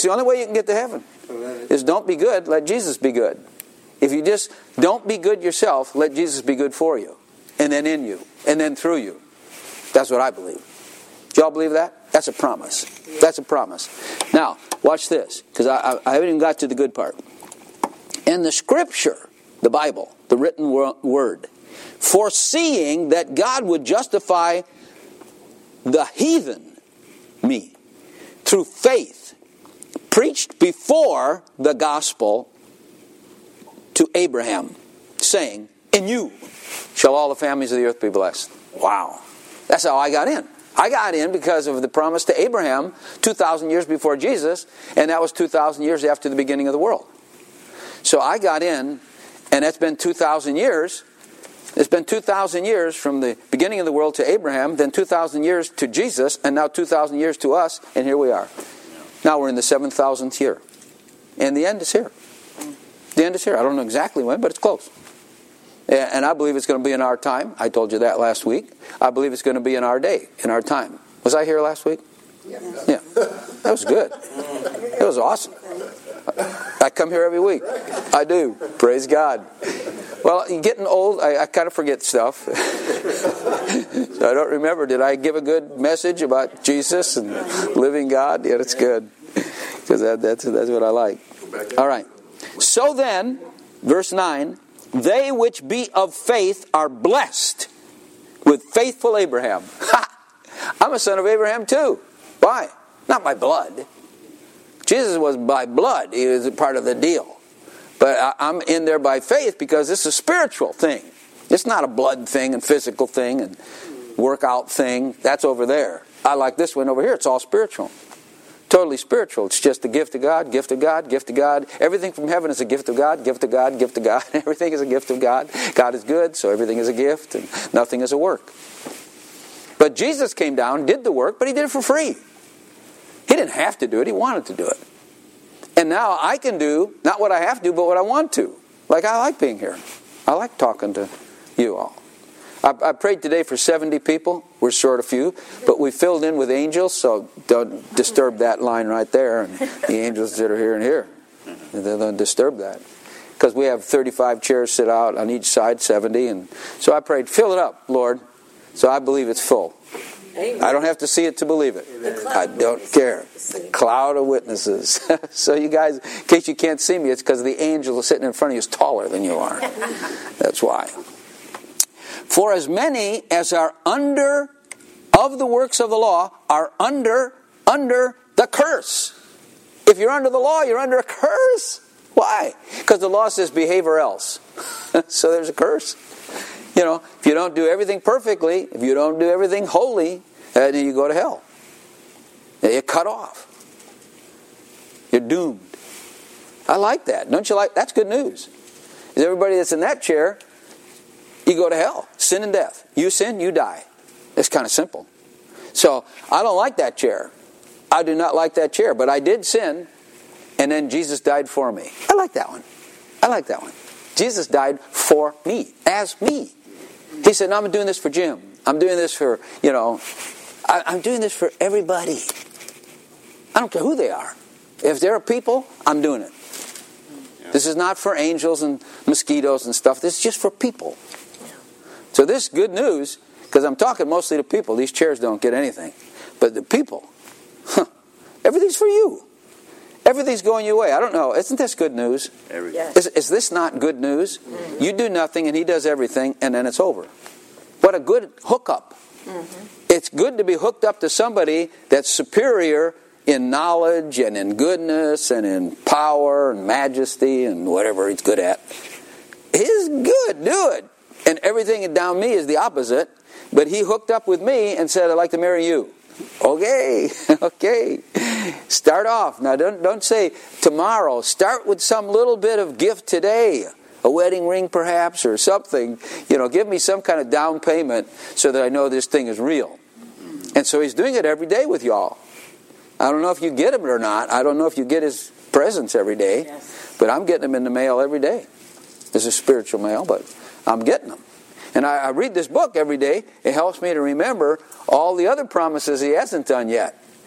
the only way you can get to heaven. Is don't be good, let Jesus be good. If you just don't be good yourself, let Jesus be good for you. And then in you. And then through you. That's what I believe. Do y'all believe that? That's a promise. That's a promise. Now, watch this. Because I, I, I haven't even got to the good part. And the Scripture, the Bible, the written word, foreseeing that God would justify the heathen, me, through faith, preached before the gospel to Abraham, saying, in you shall all the families of the earth be blessed. Wow. That's how I got in. I got in because of the promise to Abraham two thousand years before Jesus, and that was two thousand years after the beginning of the world. So I got in, and that's been two thousand years. It's been two thousand years from the beginning of the world to Abraham, then two thousand years to Jesus, and now two thousand years to us, and here we are. Now we're in the seven thousandth year. And the end is here. The end is here. I don't know exactly when, but it's close. And I believe it's going to be in our time. I told you that last week. I believe it's going to be in our day, in our time. Was I here last week? Yeah. Yeah. That was good. It was awesome. I come here every week. I do. Praise God. Well, getting old, I, I kind of forget stuff. So I don't remember. Did I give a good message about Jesus and living God? Yeah, that's good. Because that, that's, that's what I like. All right. So then, verse nine, they which be of faith are blessed with faithful Abraham. Ha! I'm a son of Abraham too. Why? Not by blood. Jesus was by blood. He was a part of the deal. But I'm in there by faith because it's a spiritual thing. It's not a blood thing and physical thing and workout thing. That's over there. I like this one over here. It's all spiritual. Totally spiritual. It's just the gift of God, gift of God, gift of God. Everything from heaven is a gift of God, gift of God, gift of God. Everything is a gift of God. God is good, so everything is a gift, and nothing is a work. But Jesus came down, did the work, but he did it for free. He didn't have to do it. He wanted to do it. And now I can do, not what I have to do, but what I want to. Like I like being here. I like talking to you all. I, I prayed today for seventy people. We're short a few, but we filled in with angels, so don't disturb that line right there. And the angels that are here and here, they don't disturb that. Because we have thirty-five chairs sit out on each side, seventy. And so I prayed, fill it up, Lord. So I believe it's full. Amen. I don't have to see it to believe it. Amen. I don't care. The cloud of witnesses. So you guys, in case you can't see me, it's because the angel sitting in front of you is taller than you are. That's why. For as many as are under of the works of the law are under under the curse. If you're under the law, you're under a curse. Why? Because the law says behave or else. So there's a curse. You know, if you don't do everything perfectly, if you don't do everything holy, then you go to hell. You're cut off. You're doomed. I like that. Don't you like? That's good news. Is everybody that's in that chair, you go to hell. Sin and death. You sin, you die. It's kind of simple. So, I don't like that chair. I do not like that chair. But I did sin, and then Jesus died for me. I like that one. I like that one. Jesus died for me, as me. He said, no, I'm doing this for Jim. I'm doing this for, you know, I, I'm doing this for everybody. I don't care who they are. If they're people, I'm doing it. This is not for angels and mosquitoes and stuff. This is just for people. So this is good news, because I'm talking mostly to people. These chairs don't get anything. But the people, huh, everything's for you. Everything's going your way. I don't know. Isn't this good news? Yes. Is, is this not good news? Mm-hmm. You do nothing and he does everything, and then it's over. What a good hookup. Mm-hmm. It's good to be hooked up to somebody that's superior in knowledge and in goodness and in power and majesty and whatever he's good at. He's good. Do it. And everything down me is the opposite. But he hooked up with me and said, I'd like to marry you. Okay, okay. Start off. Now don't don't say tomorrow. Start with some little bit of gift today. A wedding ring perhaps or something. You know, give me some kind of down payment so that I know this thing is real. And so he's doing it every day with y'all. I don't know if you get him or not. I don't know if you get his presents every day. Yes. But I'm getting them in the mail every day. This is spiritual mail, but I'm getting them. And I, I read this book every day. It helps me to remember all the other promises he hasn't done yet.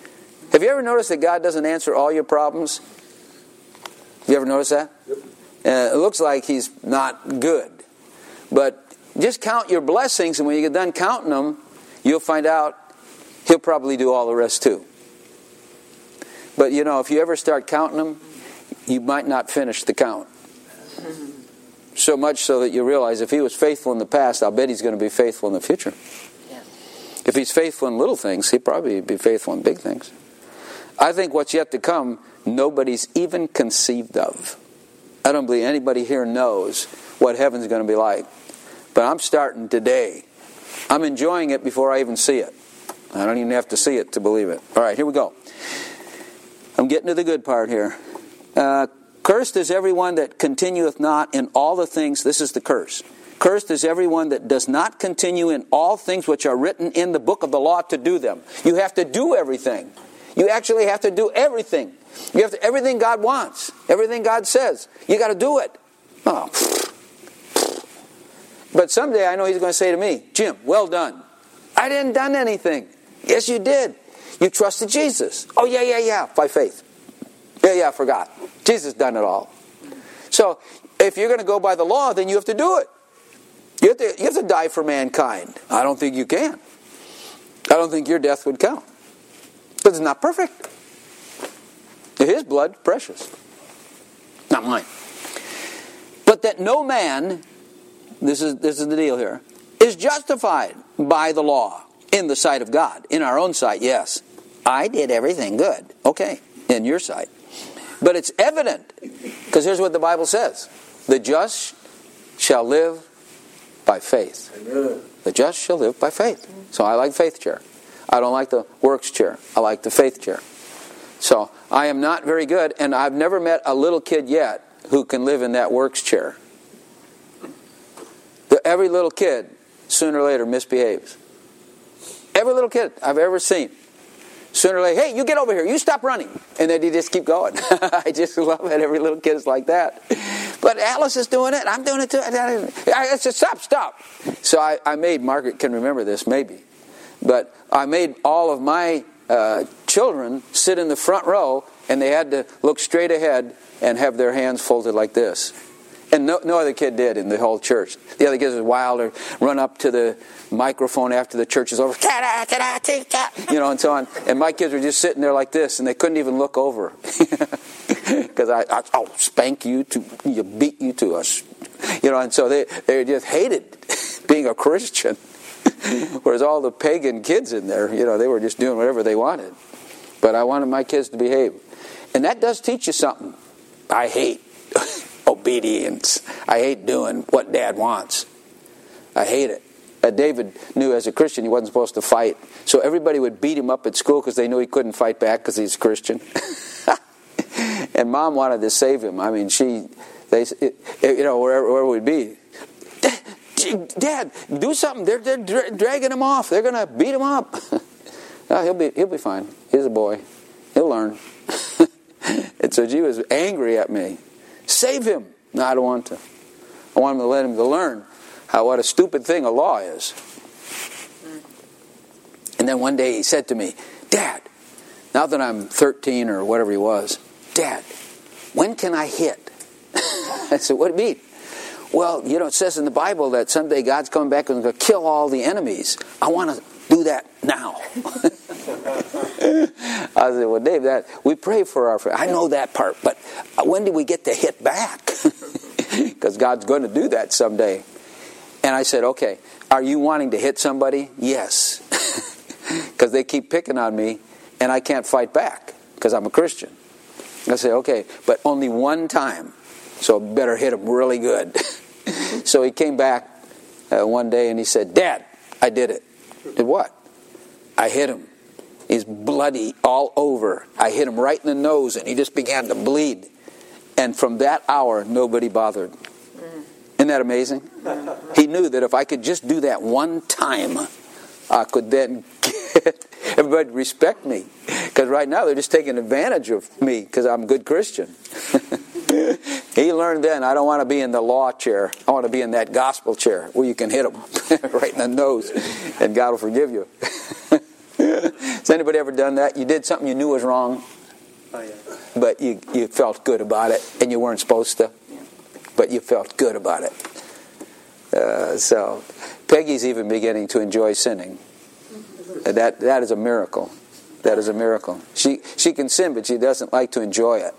Have you ever noticed that God doesn't answer all your problems? Have you ever noticed that? Yep. Uh, it looks like He's not good. But just count your blessings, and when you get done counting them, you'll find out He'll probably do all the rest too. But you know, if you ever start counting them, you might not finish the count. So much so that you realize if He was faithful in the past, I'll bet He's going to be faithful in the future. Yeah. If He's faithful in little things, He'll probably be faithful in big things. I think what's yet to come, nobody's even conceived of. I don't believe anybody here knows what heaven's going to be like. But I'm starting today. I'm enjoying it before I even see it. I don't even have to see it to believe it. All right, here we go. I'm getting to the good part here. Uh, Cursed is everyone that continueth not in all the things. This is the curse. Cursed is everyone that does not continue in all things which are written in the book of the law to do them. You have to do everything. You actually have to do everything. You have to, everything God wants, everything God says. You got to do it. Oh. But someday I know He's going to say to me, Jim, well done. I didn't done anything. Yes, you did. You trusted Jesus. Oh, yeah, yeah, yeah, by faith. Yeah, yeah, I forgot. Jesus done it all. So, if you're going to go by the law, then you have to do it. You have to, you have to die for mankind. I don't think you can. I don't think your death would count. Because it's not perfect. His blood, precious. Not mine. But that no man, this is, this is the deal here, is justified by the law in the sight of God. In our own sight, yes. I did everything good. Okay, in your sight. But it's evident, because here's what the Bible says. The just shall live by faith. Amen. The just shall live by faith. So I like faith chair. I don't like the works chair. I like the faith chair. So I am not very good, and I've never met a little kid yet who can live in that works chair. The, every little kid, sooner or later, misbehaves. Every little kid I've ever seen. Sooner or later, hey, you get over here, you stop running. And then you just keep going. I just love it. Every little kid is like that. But Alice is doing it, I'm doing it too. I said, stop, stop. So I, I made, Margaret can remember this maybe, but I made all of my uh, children sit in the front row, and they had to look straight ahead and have their hands folded like this. And no, no other kid did in the whole church. The other kids was wild or run up to the microphone after the church is over, ta-da, ta-da, ta-da, you know, and so on. And my kids were just sitting there like this, and they couldn't even look over. Because I, I, I'll spank you to, you beat you to us. You know, and so they, they just hated being a Christian. Whereas all the pagan kids in there, you know, they were just doing whatever they wanted. But I wanted my kids to behave. And that does teach you something. I hate obedience. I hate doing what Dad wants. I hate it. Uh, David knew as a Christian he wasn't supposed to fight. So everybody would beat him up at school because they knew he couldn't fight back because he's a Christian. And Mom wanted to save him. I mean, she, they, it, you know, wherever, wherever we'd be. Dad, do something. They're, they're dra- dragging him off. They're going to beat him up. No, he'll be, he'll be fine. He's a boy. He'll learn. And so she was angry at me. Save him. No, I don't want to. I want him to let him to learn how what a stupid thing a law is. And then one day he said to me, Dad, now that I'm thirteen or whatever he was, Dad, when can I hit? I said, what do you mean? Well, you know, it says in the Bible that someday God's coming back and going to kill all the enemies. I want to do that now. I said, well, Dave, that we pray for our friend. I know that part, but when do we get to hit back? Because God's going to do that someday. And I said, okay, are you wanting to hit somebody? Yes. Because they keep picking on me, and I can't fight back because I'm a Christian. I said, okay, but only one time, so better hit him really good. So he came back uh, one day and he said, Dad, I did it. Did what? I hit him. He's bloody all over. I hit him right in the nose and he just began to bleed. And from that hour, nobody bothered. Isn't that amazing? He knew that if I could just do that one time, I could then get everybody to respect me. Because right now they're just taking advantage of me because I'm a good Christian. He learned then, I don't want to be in the law chair. I want to be in that gospel chair where you can hit them right in the nose and God will forgive you. Has anybody ever done that? You did something you knew was wrong, Oh, yeah. but you, you felt good about it, and you weren't supposed to, but you felt good about it. Uh, so, Peggy's even beginning to enjoy sinning. Uh, that that is a miracle. That is a miracle. She she can sin, but she doesn't like to enjoy it.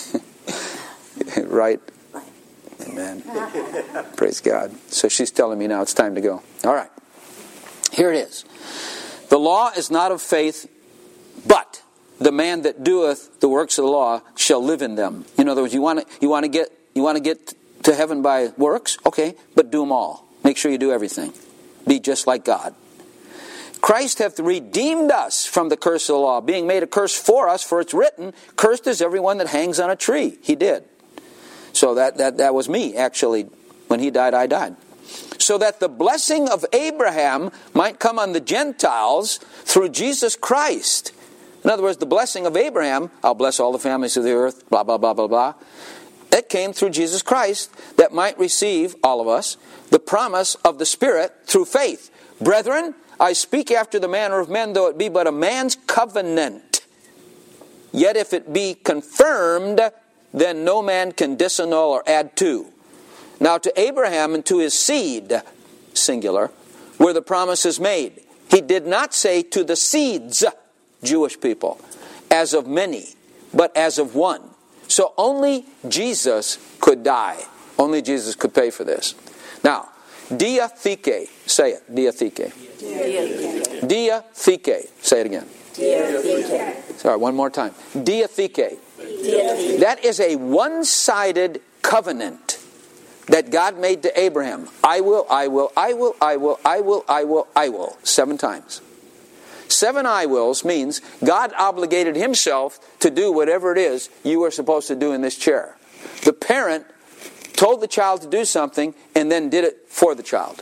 Right? Amen. Praise God. So she's telling me now it's time to go. All right. Here it is. The law is not of faith, but the man that doeth the works of the law shall live in them. In other words, you want to you want to get you want to get to heaven by works, okay, but do them all. Make sure you do everything. Be just like God. Christ hath redeemed us from the curse of the law, being made a curse for us, for it's written, cursed is everyone that hangs on a tree. He did. So that, that, that was me, actually. When he died, I died. So that the blessing of Abraham might come on the Gentiles through Jesus Christ. In other words, the blessing of Abraham, I'll bless all the families of the earth, blah, blah, blah, blah, blah. It came through Jesus Christ, that might receive, all of us, the promise of the Spirit through faith. Brethren, I speak after the manner of men, though it be but a man's covenant. Yet if it be confirmed, then no man can disannul or add to. Now to Abraham and to his seed, singular, were the promises made. He did not say to the seeds, Jewish people, as of many, but as of one. So only Jesus could die. Only Jesus could pay for this. Now, diatheke, say it, diatheke. Diatheke, say it again. Diatheke. Sorry, one more time. Diatheke. Diatheke. That is a one-sided covenant that God made to Abraham. I will, I will, I will, I will, I will, I will, I will. Seven times. Seven I wills means God obligated himself to do whatever it is you are supposed to do in this chair. The parent told the child to do something and then did it for the child.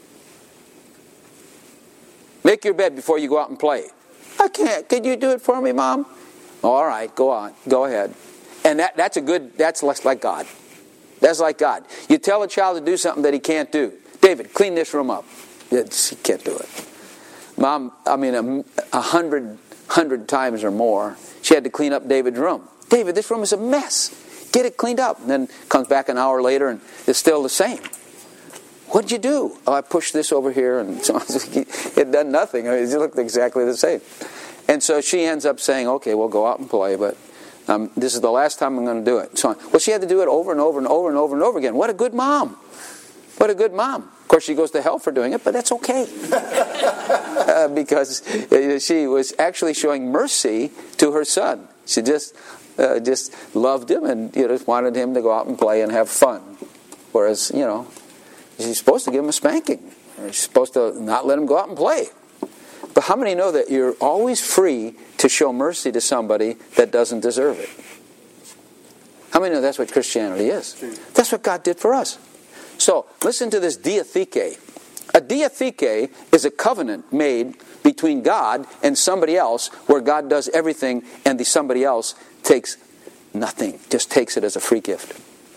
Make your bed before you go out and play. I can't. Could you do it for me, Mom? All right, go on. Go ahead. And that, that's a good, that's like God. That's like God. You tell a child to do something that he can't do. David, clean this room up. It's, he can't do it. Mom, I mean, a, a hundred, hundred times or more, she had to clean up David's room. David, this room is a mess. Get it cleaned up. And then comes back an hour later and it's still the same. What'd you do? Oh, I pushed this over here, and so it had done nothing. I mean, it looked exactly the same. And so she ends up saying, okay, we'll go out and play, but um, this is the last time I'm going to do it. So, well, she had to do it over and over and over and over and over again. What a good mom. What a good mom. Of course, she goes to hell for doing it, but that's okay. uh, because she was actually showing mercy to her son. She just uh, just loved him and you know, wanted him to go out and play and have fun. Whereas, you know, she's supposed to give him a spanking. She's supposed to not let him go out and play. But how many know that you're always free to show mercy to somebody that doesn't deserve it? How many know that's what Christianity is? That's what God did for us. So, listen to this diatheke. A diatheke is a covenant made between God and somebody else where God does everything and the somebody else takes nothing, just takes it as a free gift.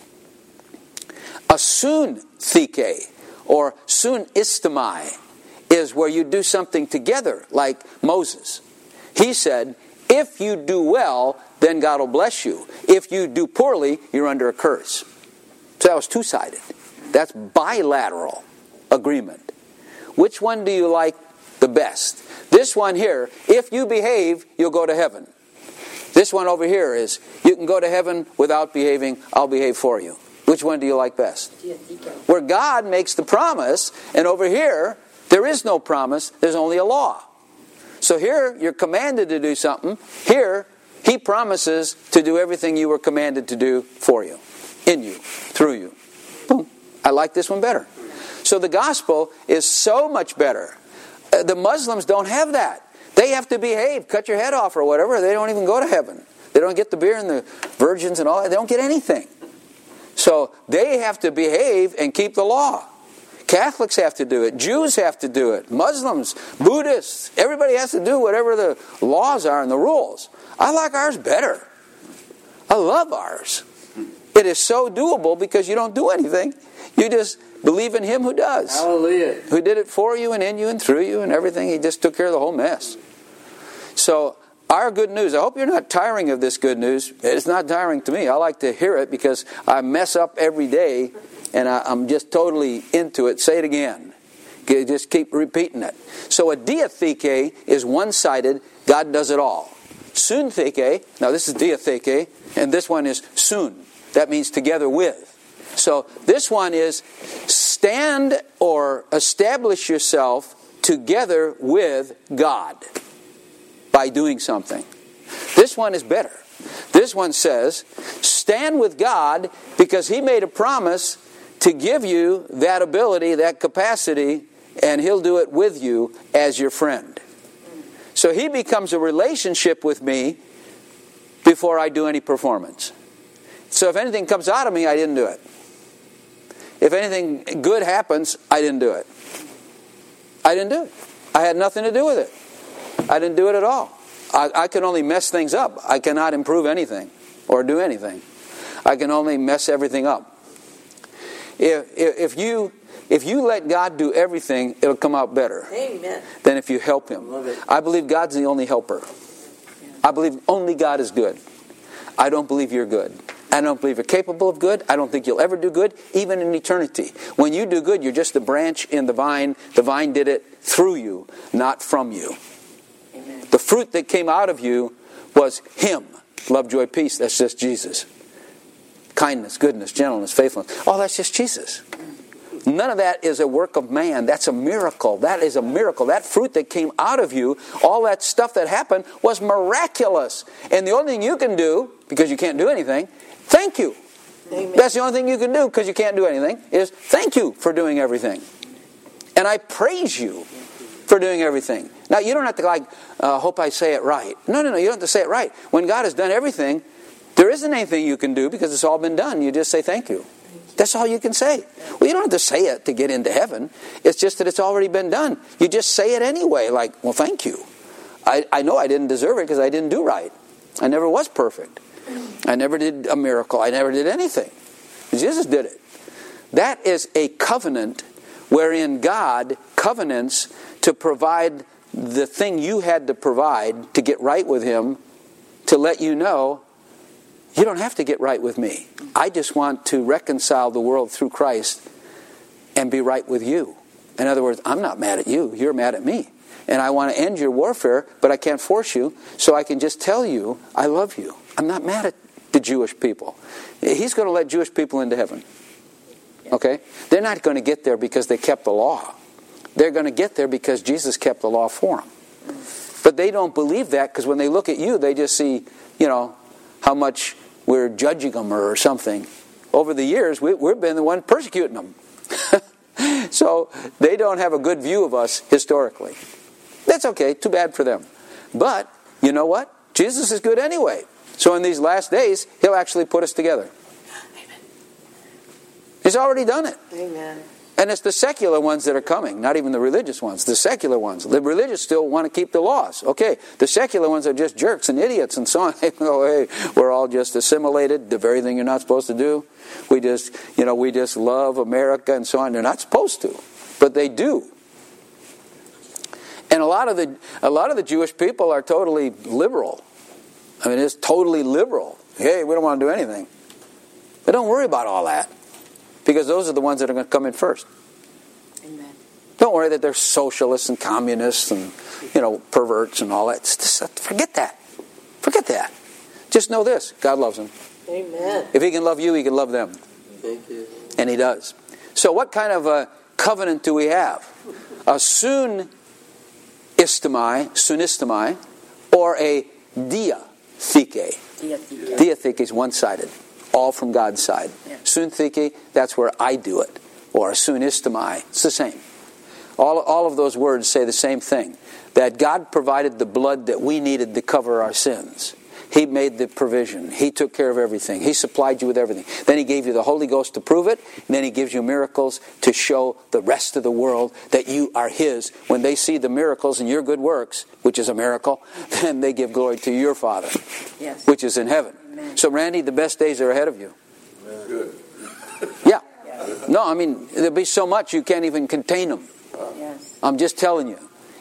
A suntheke, or sunistamai, is where you do something together, like Moses. He said, if you do well, then God will bless you. If you do poorly, you're under a curse. So that was two-sided. That's bilateral agreement. Which one do you like the best? This one here, if you behave, you'll go to heaven. This one over here is, you can go to heaven without behaving, I'll behave for you. Which one do you like best? Where God makes the promise, and over here, there is no promise, there's only a law. So here, you're commanded to do something. Here, He promises to do everything you were commanded to do for you, in you, through you. Boom. I like this one better. So the gospel is so much better. Uh, the Muslims don't have that. They have to behave, cut your head off or whatever. They don't even go to heaven. They don't get the beer and the virgins and all that. They don't get anything. So they have to behave and keep the law. Catholics have to do it. Jews have to do it. Muslims, Buddhists, everybody has to do whatever the laws are and the rules. I like ours better. I love ours. It is so doable because you don't do anything. You just believe in Him who does. Hallelujah. Who did it for you and in you and through you and everything. He just took care of the whole mess. So our good news, I hope you're not tiring of this good news. It's not tiring to me. I like to hear it because I mess up every day and I, I'm just totally into it. Say it again. Just keep repeating it. So a diatheke is one-sided. God does it all. Syntheke, now this is diatheke, and this one is sun. That means together with. So this one is stand or establish yourself together with God by doing something. This one is better. This one says, stand with God because He made a promise to give you that ability, that capacity, and He'll do it with you as your friend. So He becomes a relationship with me before I do any performance. So if anything comes out of me, I didn't do it. If anything good happens, I didn't do it. I didn't do it. I had nothing to do with it. I didn't do it at all. I, I can only mess things up. I cannot improve anything or do anything. I can only mess everything up. If, if, if you if you let God do everything, it'll come out better. Amen. Than if you help Him. I believe God's the only helper. I believe only God is good. I don't believe you're good. I don't believe you're capable of good. I don't think you'll ever do good, even in eternity. When you do good, you're just a branch in the vine. The vine did it through you, not from you. Amen. The fruit that came out of you was Him. Love, joy, peace. That's just Jesus. Kindness, goodness, gentleness, faithfulness. Oh, that's just Jesus. None of that is a work of man. That's a miracle. That is a miracle. That fruit that came out of you, all that stuff that happened was miraculous. And the only thing you can do, because you can't do anything, thank you. Amen. That's the only thing you can do, because you can't do anything, is thank you for doing everything. And I praise you for doing everything. Now, you don't have to like, uh, hope I say it right. No, no, no, you don't have to say it right. When God has done everything, there isn't anything you can do because it's all been done. You just say thank you. That's all you can say. Well, you don't have to say it to get into heaven. It's just that it's already been done. You just say it anyway, like, well, thank you. I, I know I didn't deserve it because I didn't do right. I never was perfect. I never did a miracle. I never did anything. Jesus did it. That is a covenant wherein God covenants to provide the thing you had to provide to get right with Him, to let you know, you don't have to get right with me. I just want to reconcile the world through Christ and be right with you. In other words, I'm not mad at you. You're mad at me. And I want to end your warfare, but I can't force you, so I can just tell you, I love you. I'm not mad at the Jewish people. He's going to let Jewish people into heaven. Okay? They're not going to get there because they kept the law. They're going to get there because Jesus kept the law for them. But they don't believe that because when they look at you, they just see, you know, how much we're judging them or something. Over the years, we, we've been the one persecuting them. So they don't have a good view of us historically. That's okay. Too bad for them. But you know what? Jesus is good anyway. So in these last days, He'll actually put us together. Amen. He's already done it. Amen. And it's the secular ones that are coming, not even the religious ones. The secular ones. The religious still want to keep the laws. Okay, the secular ones are just jerks and idiots and so on. They go, hey, we're all just assimilated, the very thing you're not supposed to do. We just, you know, we just love America and so on. They're not supposed to, but they do. And a lot of the a lot of the Jewish people are totally liberal. I mean, it's totally liberal. Hey, we don't want to do anything. But don't worry about all that. Because those are the ones that are going to come in first. Amen. Don't worry that they're socialists and communists and, you know, perverts and all that. Just, forget that. Forget that. Just know this. God loves them. Amen. If He can love you, He can love them. Thank you. And He does. So what kind of a covenant do we have? A sun istamai, sunistamai, or a diatheke. Diatheke. Diatheke is one-sided. All from God's side. Yeah. Suntheke, that's where I do it. Or sunistamai. It's the same. All, all of those words say the same thing. That God provided the blood that we needed to cover our sins. He made the provision. He took care of everything. He supplied you with everything. Then He gave you the Holy Ghost to prove it. And then He gives you miracles to show the rest of the world that you are His. When they see the miracles and your good works, which is a miracle, then they give glory to your Father, yes, which is in heaven. Amen. So Randy, the best days are ahead of you. Good. Yeah. No, I mean, there'll be so much you can't even contain them. Yes. I'm just telling you.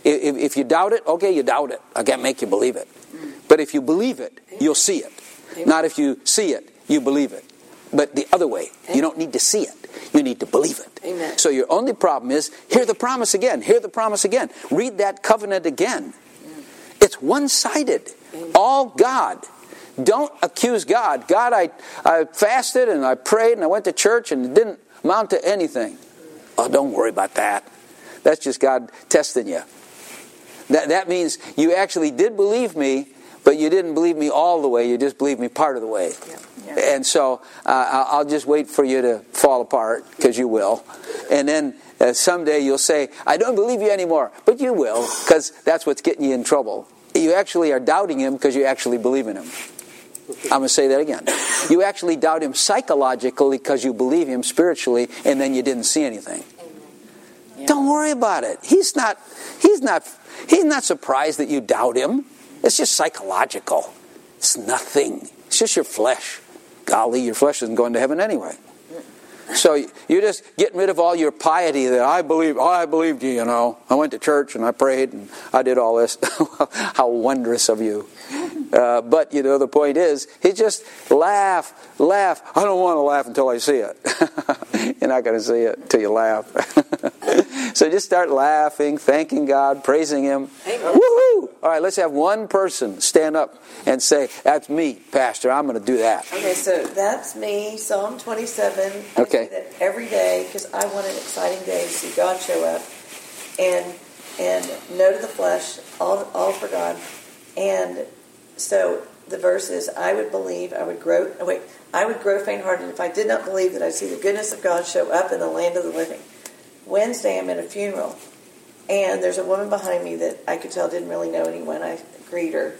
if, if you doubt it, okay, you doubt it. I can't make you believe it. But if you believe it, you'll see it. Not if you see it, you believe it. But the other way, you don't need to see it. You need to believe it. Amen. So your only problem is, hear the promise again. Hear the promise again. Read that covenant again. It's one-sided. All God. Don't accuse God. God, I, I fasted and I prayed and I went to church and it didn't amount to anything. Oh, don't worry about that. That's just God testing you. That, that means you actually did believe me, but you didn't believe me all the way. You just believed me part of the way. Yeah. Yeah. And so uh, I'll just wait for you to fall apart, because you will. And then uh, someday you'll say, I don't believe you anymore. But you will, because that's what's getting you in trouble. You actually are doubting him because you actually believe in him. I'm going to say that again. You actually doubt him psychologically because you believe him spiritually, and then you didn't see anything. Yeah. Don't worry about it. He's not, he's not, he's not surprised that you doubt him. It's just psychological. It's nothing. It's just your flesh. Golly, your flesh isn't going to heaven anyway. So you're just getting rid of all your piety that I believe, oh, I believed you, you know. I went to church and I prayed and I did all this. How wondrous of you. Uh, but, you know, the point is, he just laugh, laugh. I don't want to laugh until I see it. You're not going to see it until you laugh. So just start laughing, thanking God, praising him. Amen. Woohoo! All right, let's have one person stand up and say, that's me, Pastor. I'm going to do that. Okay, so that's me, Psalm twenty-seven. I Okay. do that every day because I want an exciting day to see God show up. And and no to the flesh, all, all for God. And so the verse is, I would believe, I would grow, oh wait, I would grow faint-hearted if I did not believe that I'd see the goodness of God show up in the land of the living. Wednesday, I'm at a funeral, and there's a woman behind me that I could tell didn't really know anyone. I greet her.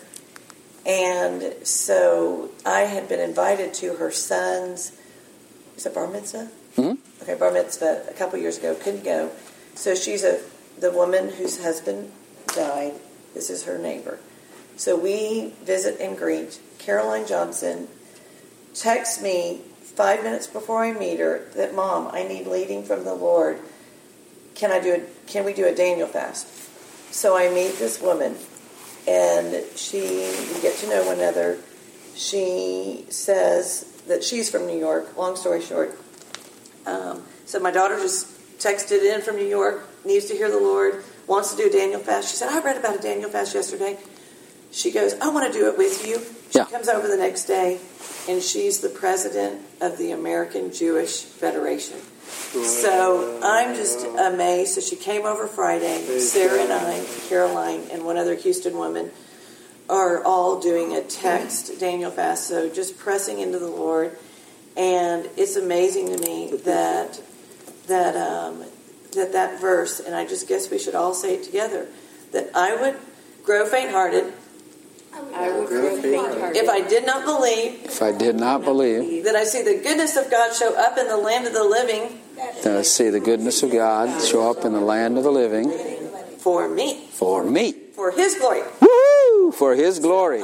And so I had been invited to her son's, is it bar mitzvah? Mm-hmm. Okay, bar mitzvah a couple years ago. Couldn't go. So she's a the woman whose husband died. This is her neighbor. So we visit and greet. Caroline Johnson texts me five minutes before I meet her that, Mom, I need leading from the Lord. Can I do a, can we do a Daniel fast? So I meet this woman, and she, we get to know one another. She says that she's from New York. Long story short. Um, so my daughter just texted in from New York, needs to hear the Lord, wants to do a Daniel fast. She said, I read about a Daniel fast yesterday. She goes, I want to do it with you. She Yeah. comes over the next day, and she's the president of the American Jewish Federation. So I'm just amazed. So she came over Friday. Sarah and I, Caroline, and one other Houston woman are all doing a text Daniel fast. So just pressing into the Lord. And it's amazing to me that that um, that that verse, and I just guess we should all say it together, that I would grow faint-hearted. I would grow faint-hearted. If I did not believe If I did not believe that I see the goodness of God show up in the land of the living that I see the goodness of God show up in the land of the living for me, for me, for His glory. woo, for his glory.